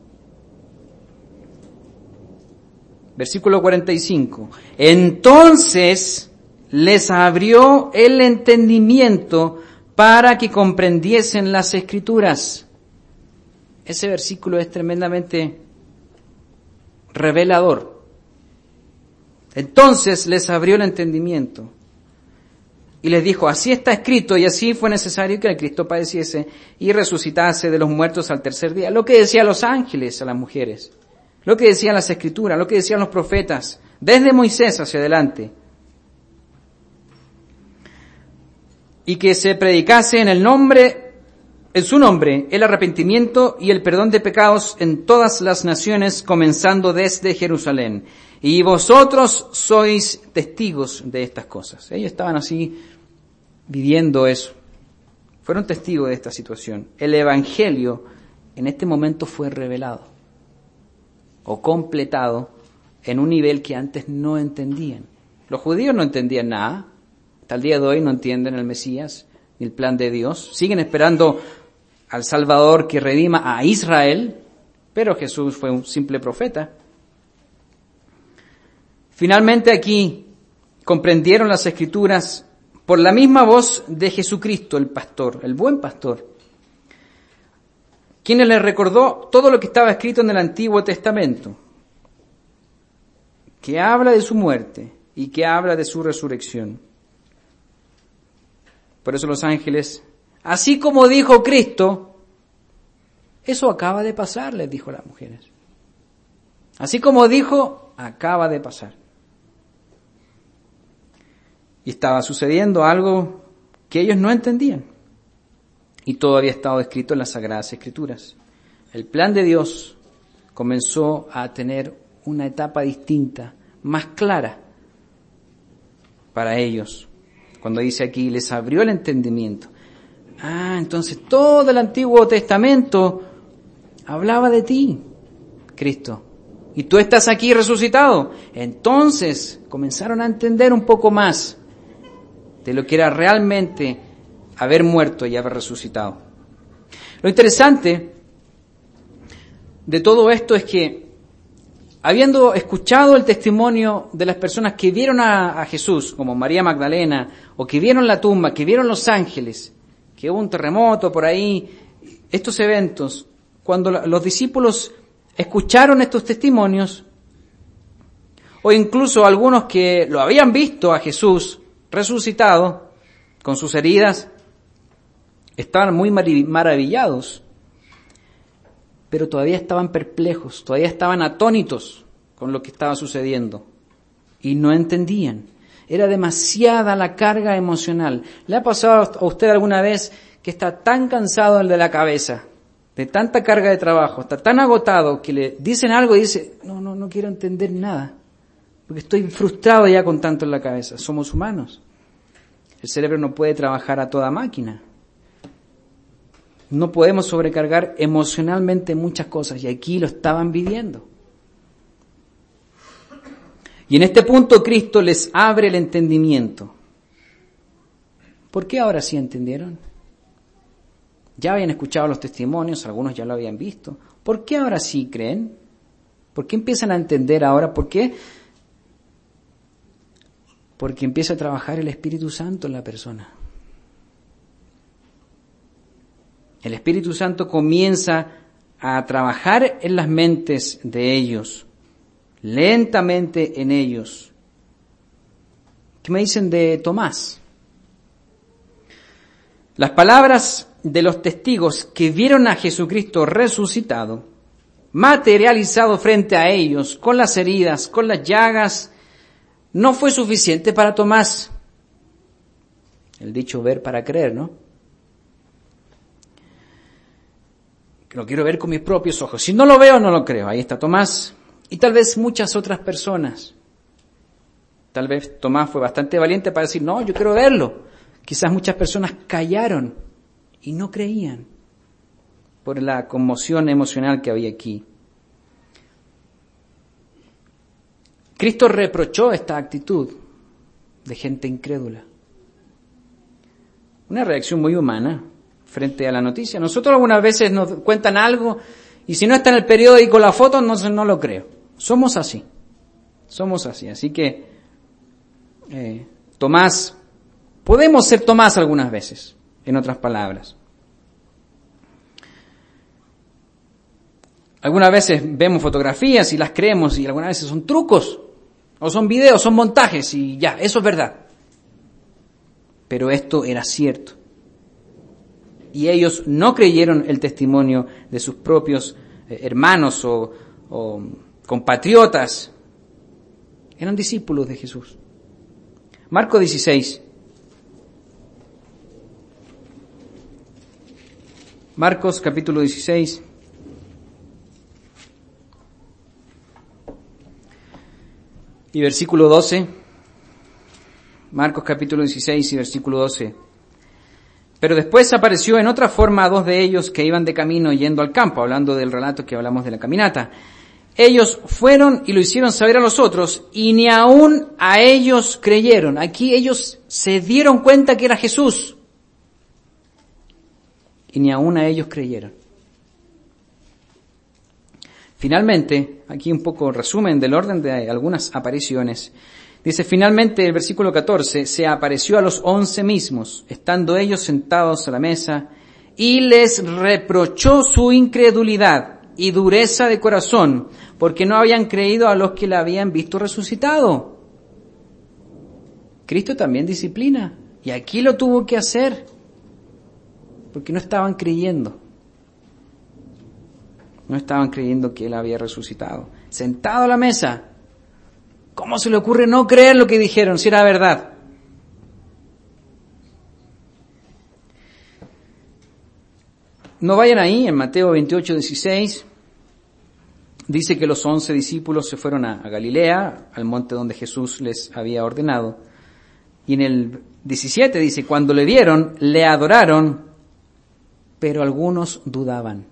Versículo 45. Entonces les abrió el entendimiento para que comprendiesen las Escrituras. Ese versículo es tremendamente revelador. Entonces les abrió el entendimiento y les dijo, así está escrito y así fue necesario que el Cristo padeciese y resucitase de los muertos al tercer día. Lo que decían los ángeles a las mujeres, lo que decían las Escrituras, lo que decían los profetas, desde Moisés hacia adelante. Y que se predicase en su nombre, el arrepentimiento y el perdón de pecados en todas las naciones, comenzando desde Jerusalén. Y vosotros sois testigos de estas cosas. Ellos estaban así viviendo eso. Fueron testigos de esta situación. El Evangelio en este momento fue revelado o completado en un nivel que antes no entendían. Los judíos no entendían nada. Hasta el día de hoy no entienden el Mesías ni el plan de Dios. Siguen esperando al Salvador que redima a Israel, pero Jesús fue un simple profeta. Finalmente aquí comprendieron las Escrituras por la misma voz de Jesucristo, el pastor, el buen pastor, quien les recordó todo lo que estaba escrito en el Antiguo Testamento, que habla de su muerte y que habla de su resurrección. Por eso los ángeles, así como dijo Cristo, eso acaba de pasar, les dijo a las mujeres. Así como dijo, acaba de pasar. Y estaba sucediendo algo que ellos no entendían. Y todo había estado escrito en las Sagradas Escrituras. El plan de Dios comenzó a tener una etapa distinta, más clara para ellos. Cuando dice aquí, les abrió el entendimiento. Entonces todo el Antiguo Testamento hablaba de ti, Cristo. Y tú estás aquí resucitado. Entonces comenzaron a entender un poco más de lo que era realmente haber muerto y haber resucitado. Lo interesante de todo esto es que, habiendo escuchado el testimonio de las personas que vieron a Jesús, como María Magdalena, o que vieron la tumba, que vieron los ángeles, que hubo un terremoto por ahí, estos eventos, cuando los discípulos escucharon estos testimonios, o incluso algunos que lo habían visto a Jesús resucitado, con sus heridas, estaban muy maravillados, pero todavía estaban perplejos, todavía estaban atónitos con lo que estaba sucediendo y no entendían. Era demasiada la carga emocional. ¿Le ha pasado a usted alguna vez que está tan cansado el de la cabeza, de tanta carga de trabajo, está tan agotado que le dicen algo y dice, no quiero entender nada? porque estoy frustrado ya con tanto en la cabeza. Somos humanos. El cerebro no puede trabajar a toda máquina. No podemos sobrecargar emocionalmente muchas cosas, y aquí lo estaban viviendo. Y en este punto Cristo les abre el entendimiento. ¿Por qué ahora sí entendieron? Ya habían escuchado los testimonios, algunos ya lo habían visto. ¿Por qué ahora sí creen? ¿Por qué empiezan a entender ahora? ¿Por qué? Porque empieza a trabajar el Espíritu Santo en la persona. El Espíritu Santo comienza a trabajar en las mentes de ellos, lentamente en ellos. ¿Qué me dicen de Tomás? Las palabras de los testigos que vieron a Jesucristo resucitado, materializado frente a ellos, con las heridas, con las llagas, no fue suficiente para Tomás. El dicho ver para creer, ¿no? Lo quiero ver con mis propios ojos. Si no lo veo, no lo creo. Ahí está Tomás. Y tal vez muchas otras personas. Tal vez Tomás fue bastante valiente para decir, no, yo quiero verlo. Quizás muchas personas callaron y no creían por la conmoción emocional que había aquí. Cristo reprochó esta actitud de gente incrédula. Una reacción muy humana frente a la noticia. Nosotros algunas veces nos cuentan algo y si no está en el periódico la foto, no lo creo. Somos así. Así que Tomás, podemos ser Tomás algunas veces, en otras palabras. Algunas veces vemos fotografías y las creemos y algunas veces son trucos, o son videos, son montajes y ya, eso es verdad. Pero esto era cierto. Y ellos no creyeron el testimonio de sus propios hermanos o compatriotas. Eran discípulos de Jesús. Marcos 16. Marcos capítulo 16. Y versículo 12. Marcos capítulo 16 y versículo 12. Pero después apareció en otra forma a dos de ellos que iban de camino yendo al campo, hablando del relato que hablamos de la caminata. Ellos fueron y lo hicieron saber a los otros, y ni aún a ellos creyeron. Aquí ellos se dieron cuenta que era Jesús, y ni aún a ellos creyeron. Finalmente, aquí un poco resumen del orden de algunas apariciones. Dice, finalmente, el versículo 14, se apareció a los 11 mismos, estando ellos sentados a la mesa, y les reprochó su incredulidad y dureza de corazón, porque no habían creído a los que la habían visto resucitado. Cristo también disciplina, y aquí lo tuvo que hacer, porque no estaban creyendo. No estaban creyendo que Él había resucitado. Sentado a la mesa, ¿cómo se le ocurre no creer lo que dijeron si era verdad? No vayan ahí, en Mateo 28:16, dice que los 11 discípulos se fueron a Galilea, al monte donde Jesús les había ordenado. Y en el 17 dice, cuando le vieron, le adoraron, pero algunos dudaban.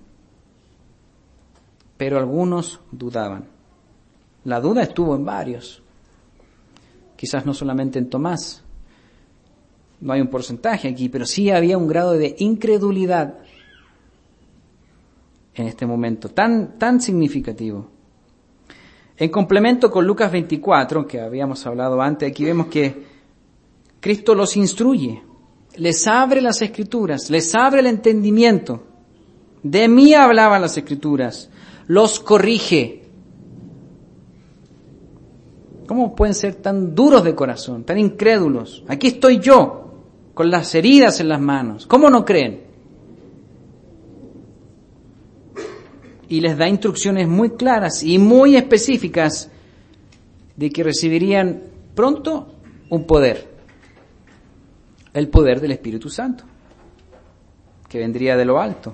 La duda estuvo en varios. Quizás no solamente en Tomás. No hay un porcentaje aquí, pero sí había un grado de incredulidad en este momento tan significativo. En complemento con Lucas 24, que habíamos hablado antes, aquí vemos que Cristo los instruye, les abre las Escrituras, les abre el entendimiento. De mí hablaban las Escrituras, los corrige. ¿Cómo pueden ser tan duros de corazón, tan incrédulos? Aquí estoy yo, con las heridas en las manos. ¿Cómo no creen? Y les da instrucciones muy claras y muy específicas de que recibirían pronto un poder. El poder del Espíritu Santo, que vendría de lo alto.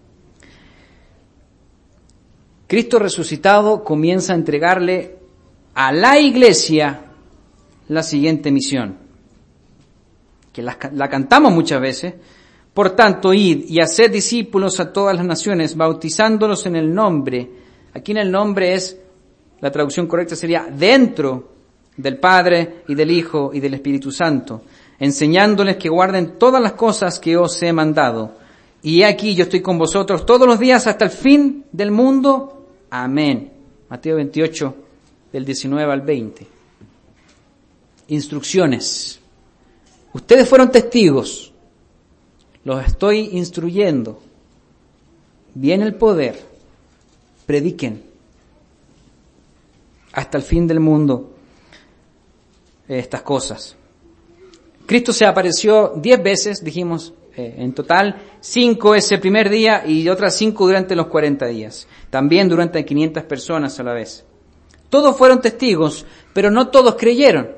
Cristo resucitado comienza a entregarle a la iglesia la siguiente misión, que la cantamos muchas veces. Por tanto, id y haced discípulos a todas las naciones, bautizándolos en el nombre. Aquí en el nombre la traducción correcta sería dentro del Padre y del Hijo y del Espíritu Santo, enseñándoles que guarden todas las cosas que os he mandado. Y he aquí, yo estoy con vosotros todos los días hasta el fin del mundo. Amén. Mateo 28, del 19 al 20. Instrucciones. Ustedes fueron testigos. Los estoy instruyendo. Viene el poder. Prediquen. Hasta el fin del mundo. Estas cosas. Cristo se apareció 10 veces, dijimos, en total, 5 ese primer día y otras 5 durante los 40 días. También durante 500 personas a la vez. Todos fueron testigos, pero no todos creyeron.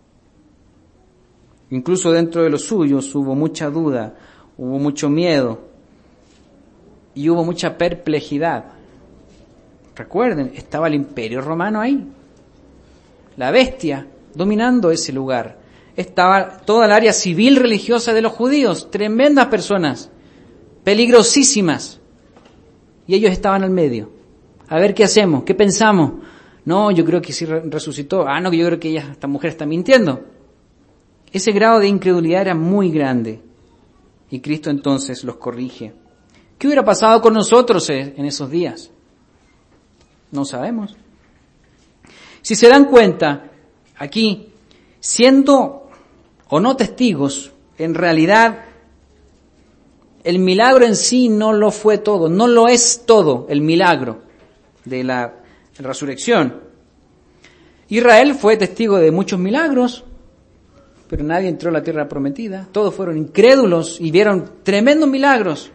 Incluso dentro de los suyos hubo mucha duda, hubo mucho miedo y hubo mucha perplejidad. Recuerden, estaba el Imperio Romano ahí, la bestia dominando ese lugar. Estaba toda el área civil religiosa de los judíos, tremendas personas, peligrosísimas. Y ellos estaban al medio. A ver qué hacemos, qué pensamos. No, yo creo que sí resucitó. No, yo creo que esta mujer está mintiendo. Ese grado de incredulidad era muy grande. Y Cristo entonces los corrige. ¿Qué hubiera pasado con nosotros en esos días? No sabemos. Si se dan cuenta, aquí, siendo o no testigos, en realidad el milagro en sí no lo fue todo, no lo es todo el milagro de la resurrección. Israel fue testigo de muchos milagros, pero nadie entró a la tierra prometida. Todos fueron incrédulos y vieron tremendos milagros.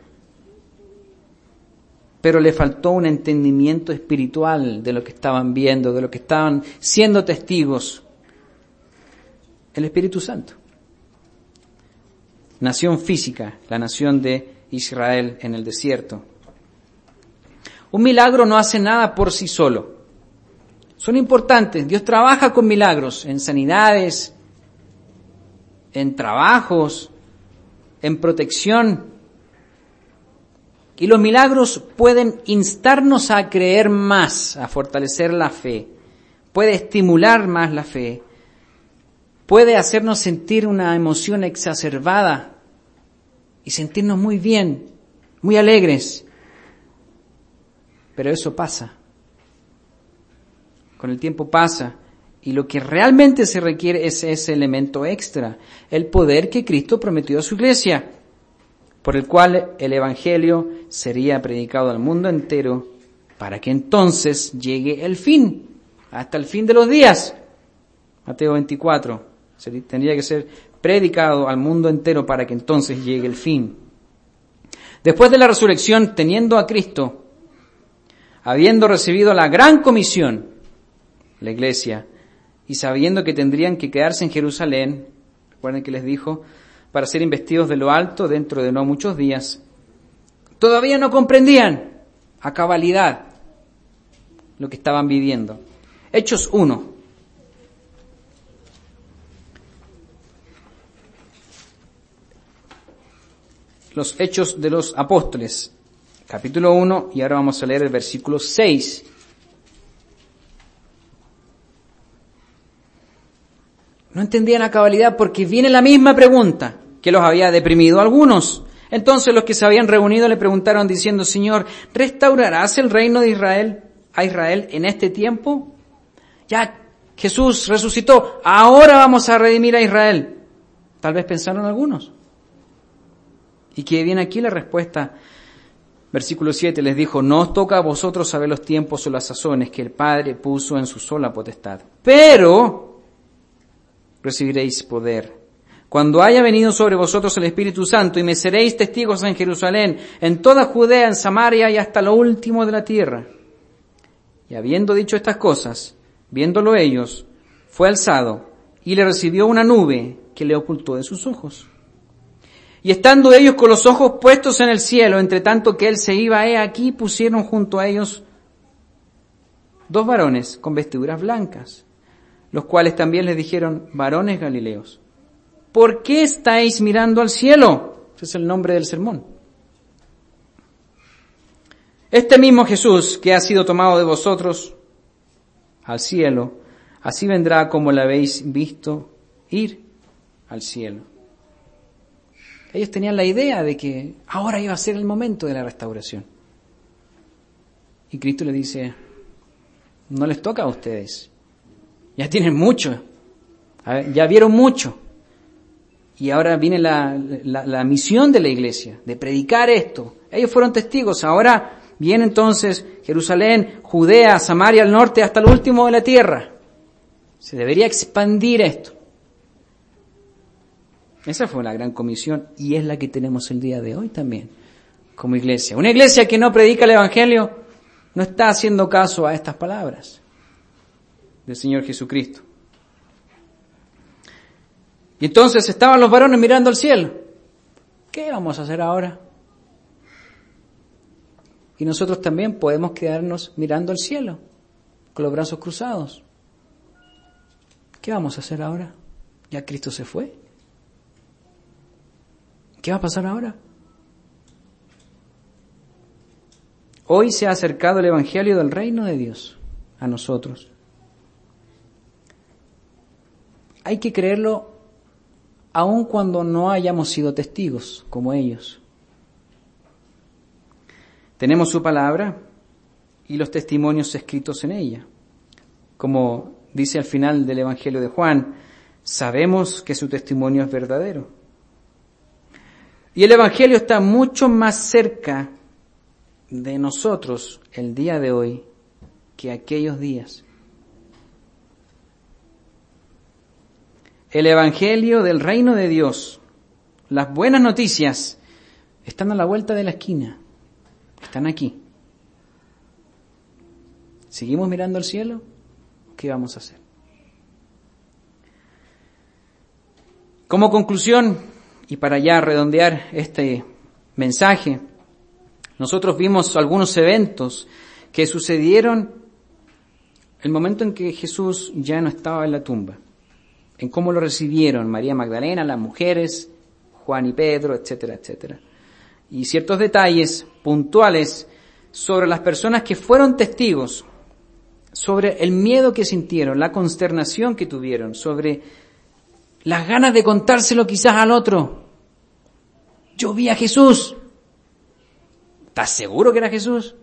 Pero le faltó un entendimiento espiritual de lo que estaban viendo, de lo que estaban siendo testigos. El Espíritu Santo. Nación física, la nación de Israel en el desierto. Un milagro no hace nada por sí solo. Son importantes. Dios trabaja con milagros en sanidades, en trabajos, en protección. Y los milagros pueden instarnos a creer más, a fortalecer la fe. Puede estimular más la fe. Puede hacernos sentir una emoción exacerbada y sentirnos muy bien, muy alegres. Pero eso pasa. Con el tiempo pasa. Y lo que realmente se requiere es ese elemento extra, el poder que Cristo prometió a su iglesia, por el cual el Evangelio sería predicado al mundo entero para que entonces llegue el fin, hasta el fin de los días. Mateo 24, tendría que ser predicado al mundo entero para que entonces llegue el fin. Después de la resurrección, teniendo a Cristo, habiendo recibido la gran comisión, la iglesia, y sabiendo que tendrían que quedarse en Jerusalén, recuerden que les dijo, para ser investidos de lo alto dentro de no muchos días, todavía no comprendían a cabalidad lo que estaban viviendo. Hechos 1. Los Hechos de los Apóstoles, capítulo 1, y ahora vamos a leer el versículo 6. No entendían a cabalidad porque viene la misma pregunta que los había deprimido a algunos. Entonces los que se habían reunido le preguntaron diciendo, Señor, ¿restaurarás el reino de Israel a Israel en este tiempo? Ya Jesús resucitó, ahora vamos a redimir a Israel. Tal vez pensaron algunos. Y que viene aquí la respuesta. Versículo 7 les dijo, no os toca a vosotros saber los tiempos o las sazones que el Padre puso en su sola potestad. Pero recibiréis poder cuando haya venido sobre vosotros el Espíritu Santo, y me seréis testigos en Jerusalén, en toda Judea, en Samaria y hasta lo último de la tierra. Y habiendo dicho estas cosas, viéndolo ellos, fue alzado y le recibió una nube que le ocultó de sus ojos. Y estando ellos con los ojos puestos en el cielo, entre tanto que él se iba, he aquí pusieron junto a ellos 2 varones con vestiduras blancas, los cuales también les dijeron: varones Galileos, ¿por qué estáis mirando al cielo? Ese es el nombre del sermón. Este mismo Jesús que ha sido tomado de vosotros al cielo, así vendrá como lo habéis visto ir al cielo. Ellos tenían la idea de que ahora iba a ser el momento de la restauración. Y Cristo les dice: no les toca a ustedes. Ya tienen mucho. Ya vieron mucho. Y ahora viene la misión de la iglesia, de predicar esto. Ellos fueron testigos. Ahora viene entonces Jerusalén, Judea, Samaria al norte, hasta lo último de la tierra. Se debería expandir esto. Esa fue la gran comisión y es la que tenemos el día de hoy también, como iglesia. Una iglesia que no predica el Evangelio no está haciendo caso a estas palabras del Señor Jesucristo. Y entonces estaban los varones mirando al cielo. ¿Qué vamos a hacer ahora? Y nosotros también podemos quedarnos mirando al cielo, con los brazos cruzados. ¿Qué vamos a hacer ahora? ¿Ya Cristo se fue? ¿Qué va a pasar ahora? Hoy se ha acercado el Evangelio del Reino de Dios a nosotros. Hay que creerlo aun cuando no hayamos sido testigos como ellos. Tenemos su palabra y los testimonios escritos en ella. Como dice al final del Evangelio de Juan, sabemos que su testimonio es verdadero. Y el Evangelio está mucho más cerca de nosotros el día de hoy que aquellos días. El Evangelio del Reino de Dios, las buenas noticias, están a la vuelta de la esquina, están aquí. ¿Seguimos mirando al cielo? ¿Qué vamos a hacer? Como conclusión, y para ya redondear este mensaje, nosotros vimos algunos eventos que sucedieron el momento en que Jesús ya no estaba en la tumba, en cómo lo recibieron María Magdalena, las mujeres, Juan y Pedro, etcétera, etcétera. Y ciertos detalles puntuales sobre las personas que fueron testigos, sobre el miedo que sintieron, la consternación que tuvieron, sobre las ganas de contárselo quizás al otro. Yo vi a Jesús. ¿Estás seguro que era Jesús?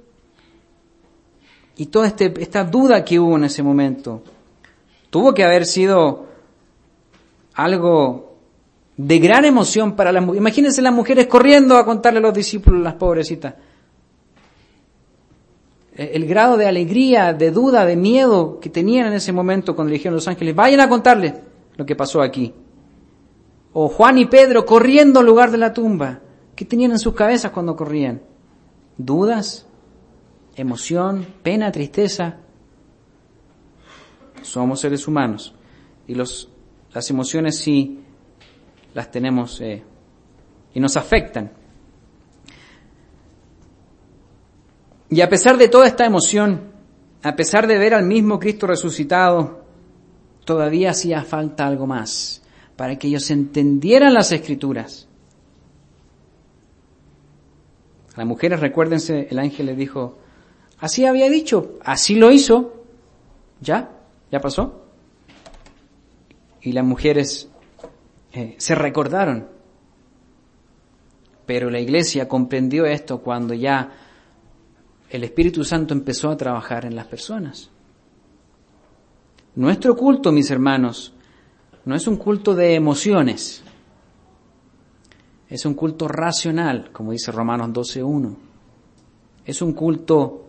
Y toda esta duda que hubo en ese momento tuvo que haber sido algo de gran emoción para las mujeres. Imagínense las mujeres corriendo a contarle a los discípulos, las pobrecitas. El grado de alegría, de duda, de miedo que tenían en ese momento cuando le dijeron a los ángeles: vayan a contarles lo que pasó aquí. O Juan y Pedro corriendo al lugar de la tumba. ¿Qué tenían en sus cabezas cuando corrían? ¿Dudas? ¿Emoción? ¿Pena? ¿Tristeza? Somos seres humanos y las emociones sí las tenemos y nos afectan. Y a pesar de toda esta emoción, a pesar de ver al mismo Cristo resucitado, todavía hacía falta algo más para que ellos entendieran las Escrituras. A las mujeres, recuérdense, el ángel les dijo: así había dicho, así lo hizo, ya pasó. Y las mujeres se recordaron. Pero la iglesia comprendió esto cuando ya el Espíritu Santo empezó a trabajar en las personas. Nuestro culto, mis hermanos, no es un culto de emociones. Es un culto racional, como dice Romanos 12:1. Es un culto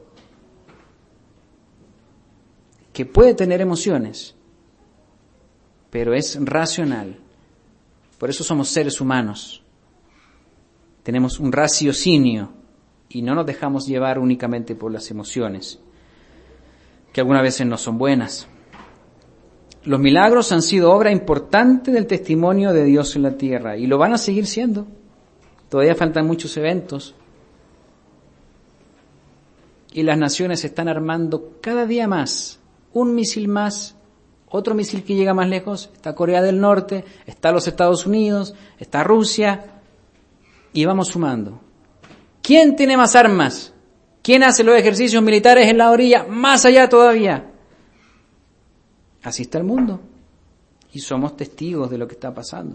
que puede tener emociones, pero es racional. Por eso somos seres humanos. Tenemos un raciocinio y no nos dejamos llevar únicamente por las emociones, que algunas veces no son buenas. Los milagros han sido obra importante del testimonio de Dios en la tierra y lo van a seguir siendo. Todavía faltan muchos eventos. Y las naciones están armando cada día más, un misil más, otro misil que llega más lejos, está Corea del Norte, está los Estados Unidos, está Rusia, y vamos sumando. ¿Quién tiene más armas? ¿Quién hace los ejercicios militares en la orilla? Más allá todavía. Así está el mundo. Y somos testigos de lo que está pasando.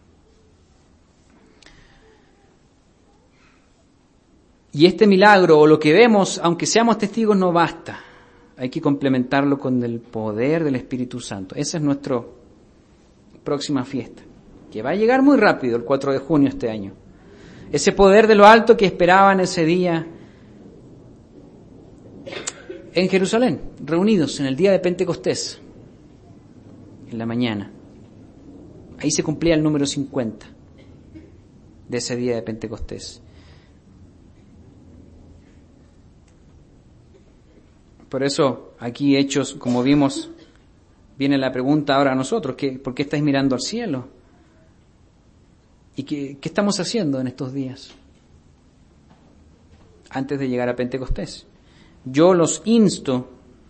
Y este milagro, o lo que vemos, aunque seamos testigos, no basta. Hay que complementarlo con el poder del Espíritu Santo. Esa es nuestra próxima fiesta, que va a llegar muy rápido, el 4 de junio este año. Ese poder de lo alto que esperaban ese día en Jerusalén, reunidos en el día de Pentecostés, en la mañana. Ahí se cumplía el número 50 de ese día de Pentecostés. Por eso, aquí Hechos, como vimos, viene la pregunta ahora a nosotros, ¿por qué estáis mirando al cielo? ¿Y qué estamos haciendo en estos días? Antes de llegar a Pentecostés. Yo los insto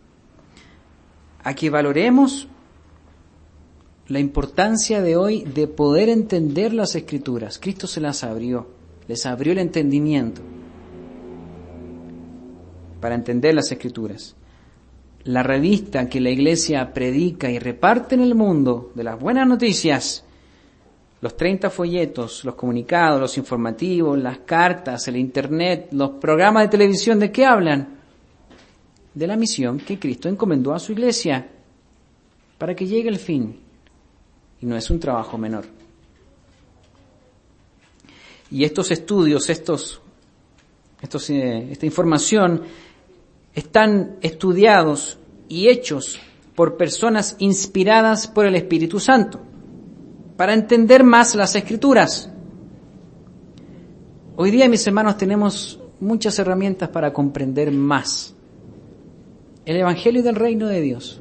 a que valoremos la importancia de hoy de poder entender las Escrituras. Cristo se las abrió, les abrió el entendimiento para entender las Escrituras. La revista que la Iglesia predica y reparte en el mundo de las buenas noticias, los 30 folletos, los comunicados, los informativos, las cartas, el Internet, los programas de televisión, ¿de qué hablan? De la misión que Cristo encomendó a su Iglesia para que llegue el fin. Y no es un trabajo menor. Y estos estudios, esta información, están estudiados y hechos por personas inspiradas por el Espíritu Santo, para entender más las Escrituras. Hoy día, mis hermanos, tenemos muchas herramientas para comprender más el Evangelio del Reino de Dios.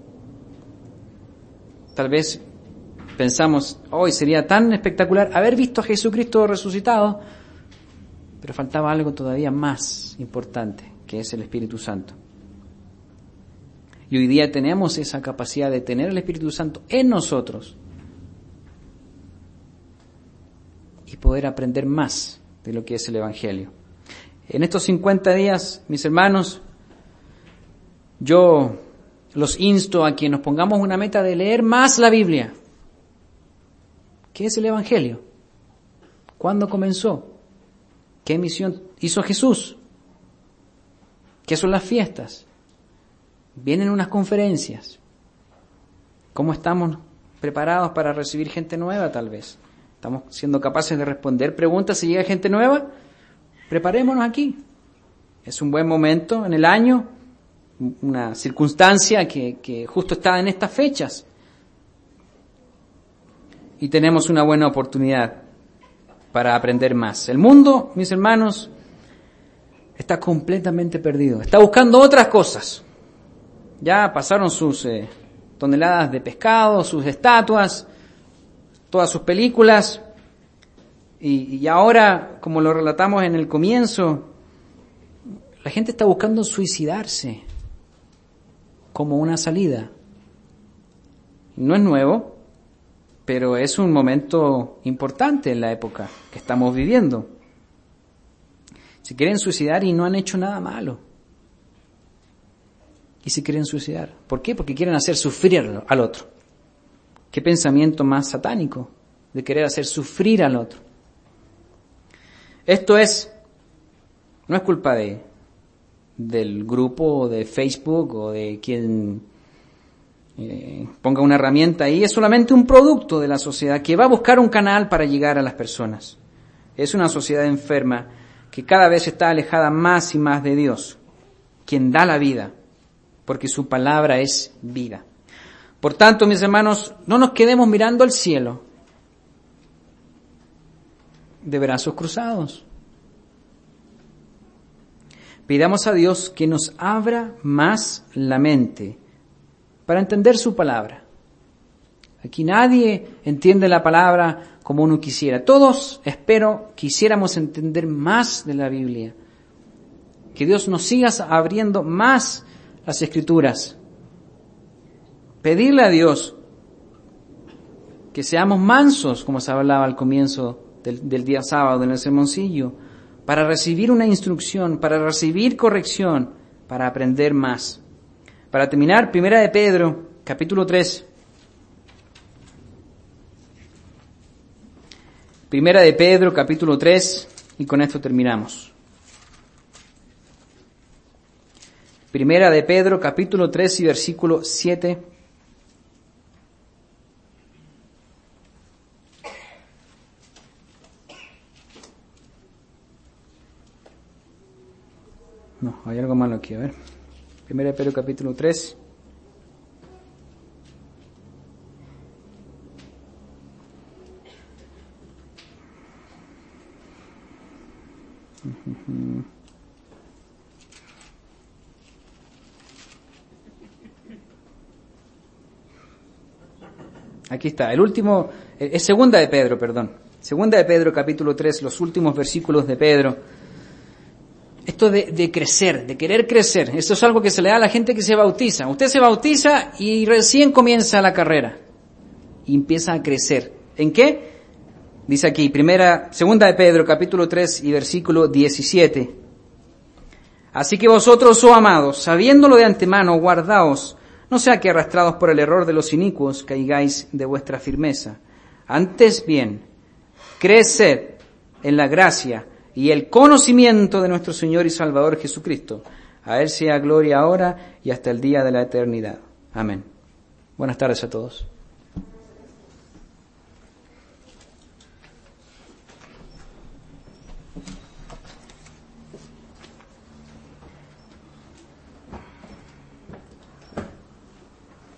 Tal vez pensamos, hoy sería tan espectacular haber visto a Jesucristo resucitado, pero faltaba algo todavía más importante, que es el Espíritu Santo. Y hoy día tenemos esa capacidad de tener el Espíritu Santo en nosotros y poder aprender más de lo que es el Evangelio. En estos 50 días, mis hermanos, yo los insto a que nos pongamos una meta de leer más la Biblia. ¿Qué es el Evangelio? ¿Cuándo comenzó? ¿Qué misión hizo Jesús? ¿Qué son las fiestas? Vienen unas conferencias. ¿Cómo estamos preparados para recibir gente nueva, tal vez? ¿Estamos siendo capaces de responder preguntas si llega gente nueva? Preparémonos aquí. Es un buen momento en el año, una circunstancia que justo está en estas fechas. Y tenemos una buena oportunidad para aprender más. El mundo, mis hermanos, está completamente perdido. Está buscando otras cosas. Ya pasaron sus toneladas de pescado, sus estatuas, todas sus películas. Y ahora, como lo relatamos en el comienzo, la gente está buscando suicidarse como una salida. No es nuevo, pero es un momento importante en la época que estamos viviendo. Se quieren suicidar y no han hecho nada malo. Y se quieren suicidar. ¿Por qué? Porque quieren hacer sufrir al otro. ¿Qué pensamiento más satánico de querer hacer sufrir al otro? Esto no es culpa del grupo de Facebook o de quien ponga una herramienta ahí. Es solamente un producto de la sociedad que va a buscar un canal para llegar a las personas. Es una sociedad enferma que cada vez está alejada más y más de Dios, quien da la vida, porque su palabra es vida. Por tanto, mis hermanos, no nos quedemos mirando al cielo de brazos cruzados. Pidamos a Dios que nos abra más la mente para entender su palabra. Aquí nadie entiende la palabra como uno quisiera. Todos, espero, quisiéramos entender más de la Biblia. Que Dios nos siga abriendo más las Escrituras pedirle a Dios que seamos mansos, como se hablaba al comienzo del día sábado en el sermoncillo, para recibir una instrucción, para recibir corrección, para aprender más. Para terminar, Primera de Pedro, capítulo 3. Primera de Pedro, capítulo 3, y con esto terminamos. Primera de Pedro, capítulo 3 y versículo 7. No, hay algo malo aquí, a ver. Primera de Pedro, capítulo 3. Aquí está, el último, es Segunda de Pedro, perdón. Segunda de Pedro, capítulo 3, los últimos versículos de Pedro. Esto de crecer, de querer crecer, esto es algo que se le da a la gente que se bautiza. Usted se bautiza y recién comienza la carrera y empieza a crecer. ¿En qué? Dice aquí, Segunda de Pedro, capítulo 3 y versículo 17. Así que vosotros, oh amados, sabiéndolo de antemano, guardaos, no sea que arrastrados por el error de los inicuos caigáis de vuestra firmeza. Antes bien, creced en la gracia y el conocimiento de nuestro Señor y Salvador Jesucristo. A Él sea gloria ahora y hasta el día de la eternidad. Amén. Buenas tardes a todos.